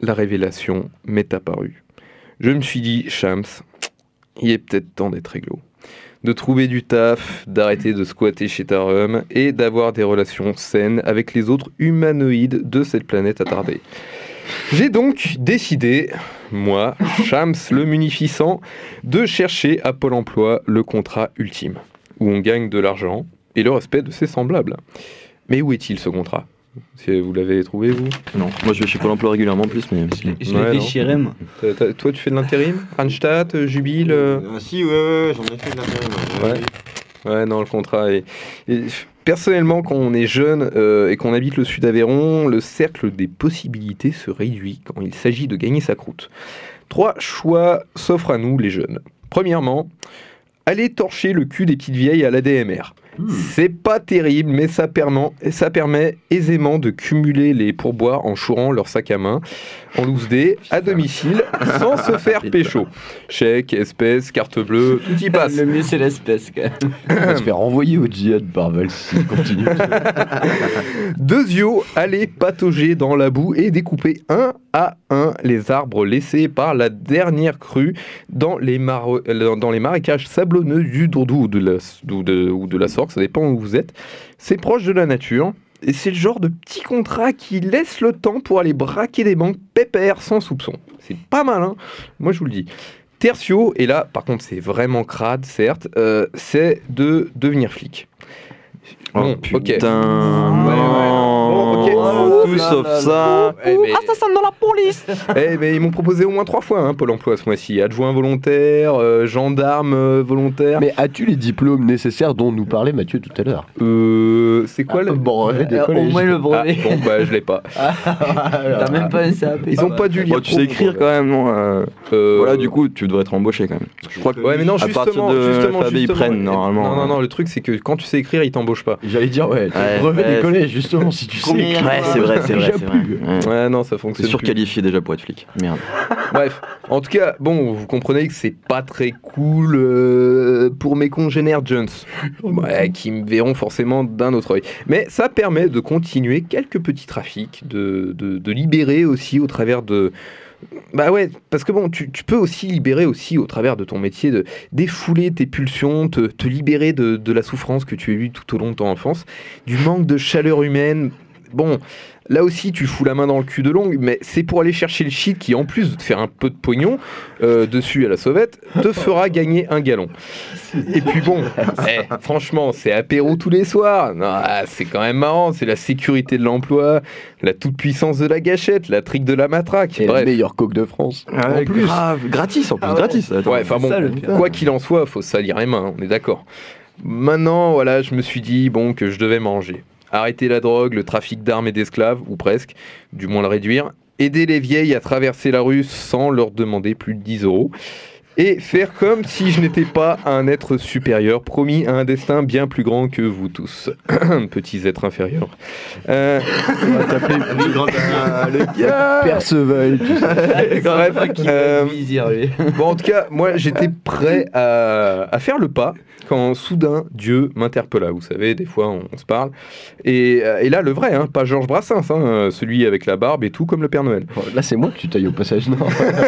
la révélation m'est apparue. Je me suis dit, Shams, il est peut-être temps d'être réglo. De trouver du taf, d'arrêter de squatter chez ta rhum et d'avoir des relations saines avec les autres humanoïdes de cette planète attardée. J'ai donc décidé, moi, Shams le munificent, de chercher à Pôle emploi le contrat ultime, où on gagne de l'argent et le respect de ses semblables. Mais où est-il ce contrat ? Vous l'avez trouvé, vous ? Non, moi je vais chez Pôle emploi régulièrement en plus, mais... Je l'ai déchiré, moi. T'as, t'as, toi, tu fais de l'intérim ? Randstad, Jubile euh... Ah si, ouais, ouais, j'en ai fait de l'intérim. Ouais, ouais. ouais non, le contrat est... est... Personnellement, quand on est jeune euh, et qu'on habite le Sud Aveyron, le cercle des possibilités se réduit quand il s'agit de gagner sa croûte. Trois choix s'offrent à nous, les jeunes. Premièrement, aller torcher le cul des petites vieilles à l'A D M R. Mmh. C'est pas terrible, mais ça permet, ça permet aisément de cumuler les pourboires en chourant leur sac à main en loose day à domicile sans se faire pécho. Chèque, espèce, carte bleue, tout y passe. Le mieux c'est l'espèce quand même. On va se faire renvoyer au djihad par Val s'il continue. Deuxio, aller patauger dans la boue et découper un à un les arbres laissés par la dernière crue dans les, mar- dans les marécages sablonneux du Dourdou ou de la, ou de, ou de la Sorgue, ça dépend où vous êtes. C'est proche de la nature. Et c'est le genre de petit contrat qui laisse le temps pour aller braquer des banques pépères sans soupçon. C'est pas malin, moi je vous le dis. Tertio, et là par contre c'est vraiment crade certes, euh, c'est de devenir flic. Bon, oh, ok. Putain, non, ouais, ouais. Bon, okay. oh, tout sauf là, ça. Eh, mais... Assassin dans la police. Eh mais ils m'ont proposé au moins trois fois hein, Pôle emploi ce mois-ci. Adjoint volontaire, euh, gendarme euh, volontaire. Mais as-tu les diplômes nécessaires dont nous parlait Mathieu tout à l'heure ? Euh, c'est quoi ah, le brevet des euh, collèges ? Au moins le brevet. Ah, bon bah je l'ai pas. T'as même pas un C A P. Ils ont pas dû lire. Bon, tu sais écrire quand même, non euh, euh... Voilà, du coup, tu devrais être embauché quand même. Je crois que ouais, mais non, à justement, partir de justement, F A B, ils prennent normalement. Non, non, non, le truc c'est que quand tu sais écrire, ils t'embauchent pas. J'allais dire ouais. Ouais, brevet ouais, des collèges justement si tu sais. Ouais, c'est vrai, c'est vrai, c'est vrai. Ouais. ouais, non, ça fonctionne. C'est surqualifié déjà pour être flic. Merde. Bref, en tout cas, bon, vous comprenez que c'est pas très cool euh, pour mes congénères Jones, ouais, qui me verront forcément d'un autre œil. Mais ça permet de continuer quelques petits trafics, de, de, de libérer aussi au travers de. Bah ouais, parce que bon, tu, tu peux aussi libérer aussi au travers de ton métier, de défouler tes pulsions, te, te libérer de, de la souffrance que tu as eue tout au long de ton enfance, du manque de chaleur humaine. Bon, là aussi tu fous la main dans le cul de Longue, mais c'est pour aller chercher le shit qui, en plus de te faire un peu de pognon euh, dessus à la sauvette, te fera gagner un galon. Et puis bon, eh, franchement, c'est apéro tous les soirs. Non, c'est quand même marrant, c'est la sécurité de l'emploi, la toute-puissance de la gâchette, la trique de la matraque. Et bref. La meilleure coke de France. Ah, en plus. Grave, gratis en plus, ah ouais. gratis. Attends, ouais, enfin bon, ça, quoi qu'il en soit, faut se salir les mains, on est d'accord. Maintenant, voilà, je me suis dit bon que je devais manger. Arrêter la drogue, le trafic d'armes et d'esclaves, ou presque, du moins le réduire, aider les vieilles à traverser la rue sans leur demander plus de dix euros, et faire comme si je n'étais pas un être supérieur, promis à un destin bien plus grand que vous tous. Petits êtres inférieurs. Euh... On va t'appeler le grand le gars Perceval. Bref, euh... bon, en tout cas, moi j'étais prêt à, à faire le pas quand soudain Dieu m'interpella. Vous savez, des fois on, on se parle. Et, et là, le vrai, hein, pas Georges Brassens, hein, celui avec la barbe et tout, comme le Père Noël. Là, c'est moi que tu tailles au passage, non?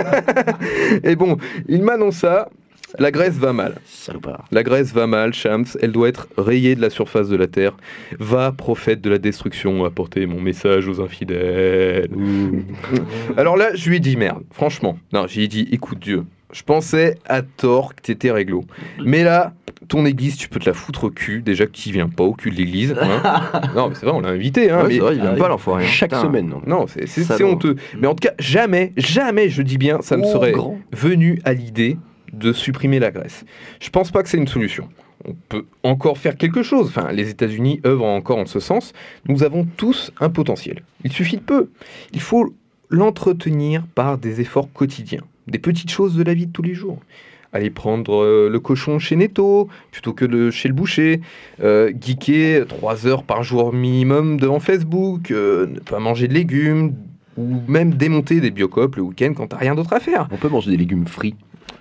Et bon, il m'annonça, la Grèce va mal. Salopard. La Grèce va mal, Shams, elle doit être rayée de la surface de la terre. Va, prophète de la destruction, apporter mon message aux infidèles. Alors là, je lui ai dit merde, franchement. Non, j'ai dit, écoute Dieu, je pensais à tort que t'étais réglo. Mais là, ton église, tu peux te la foutre au cul. Déjà que tu viens pas au cul de l'église. Hein. Non, mais c'est vrai, on l'a invité. Hein, ouais, mais c'est vrai, il vient pas l'enfoiré. Chaque Putain. semaine. Non, non c'est, c'est, c'est honteux. Mais en tout cas, jamais, jamais, je dis bien, ça me oh, serait grand. venu à l'idée de supprimer la Grèce. Je pense pas que c'est une solution. On peut encore faire quelque chose. Enfin, les États-Unis œuvrent encore en ce sens. Nous avons tous un potentiel. Il suffit de peu. Il faut l'entretenir par des efforts quotidiens. Des petites choses de la vie de tous les jours. Aller prendre euh, le cochon chez Netto plutôt que de chez le boucher. Euh, geeker trois heures par jour minimum devant Facebook. Euh, ne pas manger de légumes. Ou même démonter des Biocop le week-end quand t'as rien d'autre à faire. On peut manger des légumes frits.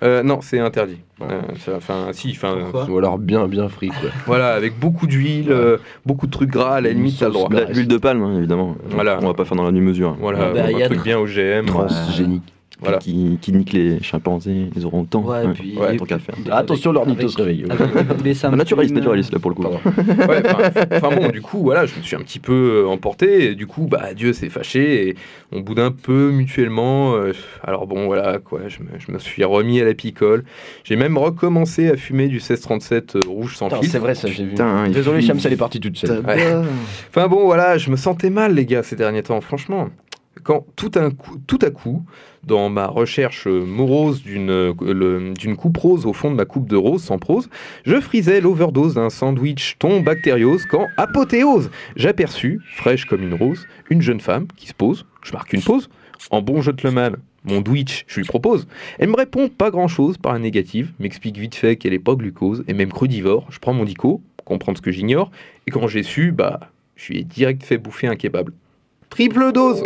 Euh, non, c'est interdit. Euh, ça- Enfin, si, enfin. Ou alors bien, bien frit, quoi. Voilà, avec beaucoup d'huile, euh, beaucoup de trucs gras, à la limite, t'as le droit. Bah, L'huile de palme, hein, évidemment. Voilà. On va pas faire dans la demi-mesure. Voilà, Bah, un y a truc de- bien O G M. Transgénique. Voilà. Qui, qui nique les chimpanzés, les orang-outans. Ouais, et puis- ouais, et tant qu'à faire. Attention, l'ornitho se réveille. Les Ah, naturaliste, naturaliste, là, pour le coup. Ouais, enfin bon, du coup, voilà, je me suis un petit peu euh, emporté, et du coup, bah, Dieu s'est fâché, et on boude un peu mutuellement. euh, alors bon, voilà, quoi, je me, je me suis remis à la picole. J'ai même recommencé à fumer du seize trente-sept euh, rouge sans Putain, filtre. c'est vrai, ça, j'ai vu. Putain, il Désolé, fume. Cham, elle est partie toute seule. Ouais. Enfin bon, voilà, je me sentais mal, les gars, ces derniers temps, franchement. Quand tout, un coup, tout à coup, dans ma recherche euh, morose d'une euh, le- d'une coupe rose au fond de ma coupe de rose sans prose, je frisais l'overdose d'un sandwich thon bactériose quand, apothéose, j'aperçus, fraîche comme une rose, une jeune femme qui se pose, je marque une pause, en bon gentleman, mon Dwitch, je lui propose. Elle me répond pas grand-chose par la négative, m'explique vite fait qu'elle est pas glucose, et même crudivore, je prends mon dico, comprendre ce que j'ignore, et quand j'ai su, bah, je lui ai direct fait bouffer un kebab. Triple dose!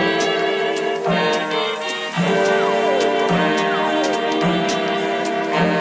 So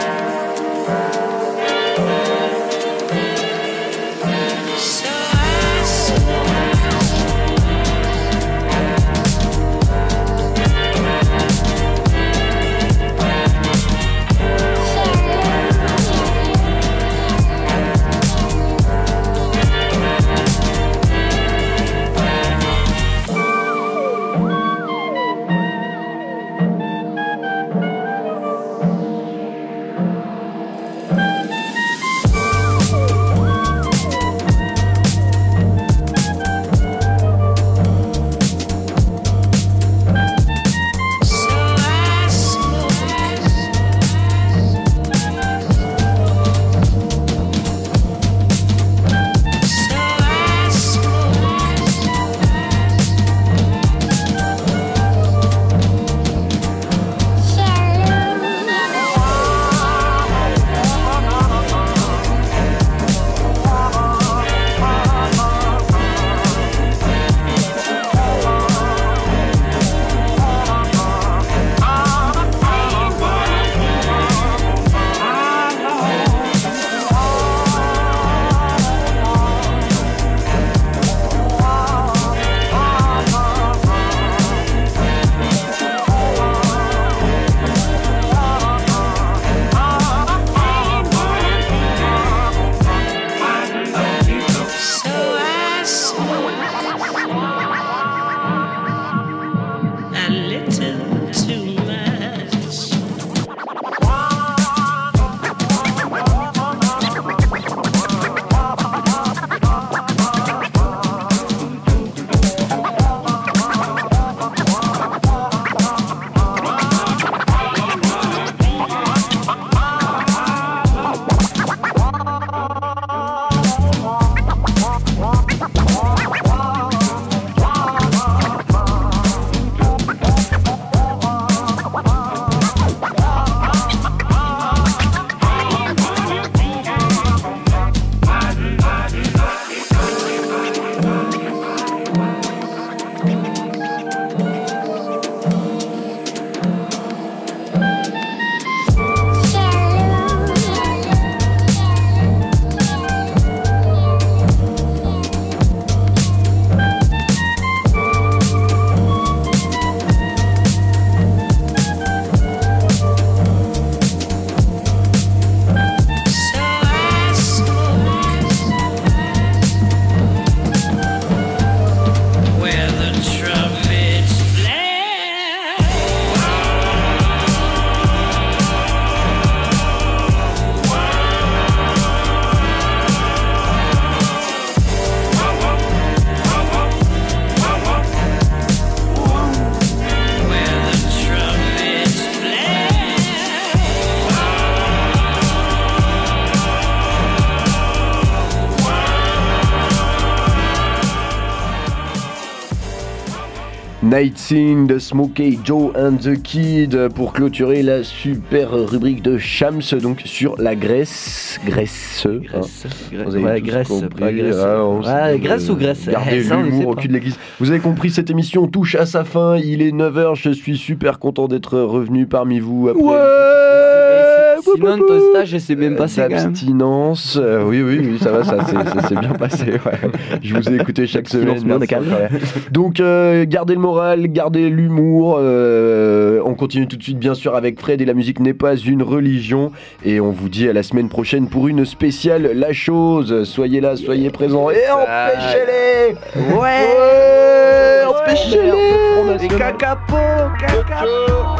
Night Scene de Smokey Joe and the Kid pour clôturer la super rubrique de Shams, donc sur la Grèce. Grèce. Grèce. Hein. Grèce. Vous avez Ouais, tous Grèce, compris. pas Grèce. Ah, on Ouais, sait, Grèce euh, ou Grèce. Gardez Ça, on le sait l'humour au pas. cul de l'église. Vous avez compris, cette émission touche à sa fin. Il est neuf heures. Je suis super content d'être revenu parmi vous après. Ouais. Sinon, ton stage s'est bien passé quand même. Abstinence. Euh, oui, oui, oui, ça va, ça s'est ça s'est bien passé. Ouais. Je vous ai écouté chaque semaine. bien merci, calme. incroyable. Donc, euh, gardez le moral, gardez l'humour. Euh, on continue tout de suite, bien sûr, avec Fred et la musique n'est pas une religion. Et on vous dit à la semaine prochaine pour une spéciale La Chose. Soyez là, soyez présents et empêchez-les. Ouais, ouais empêchez-les. Les cacapo, cacapo.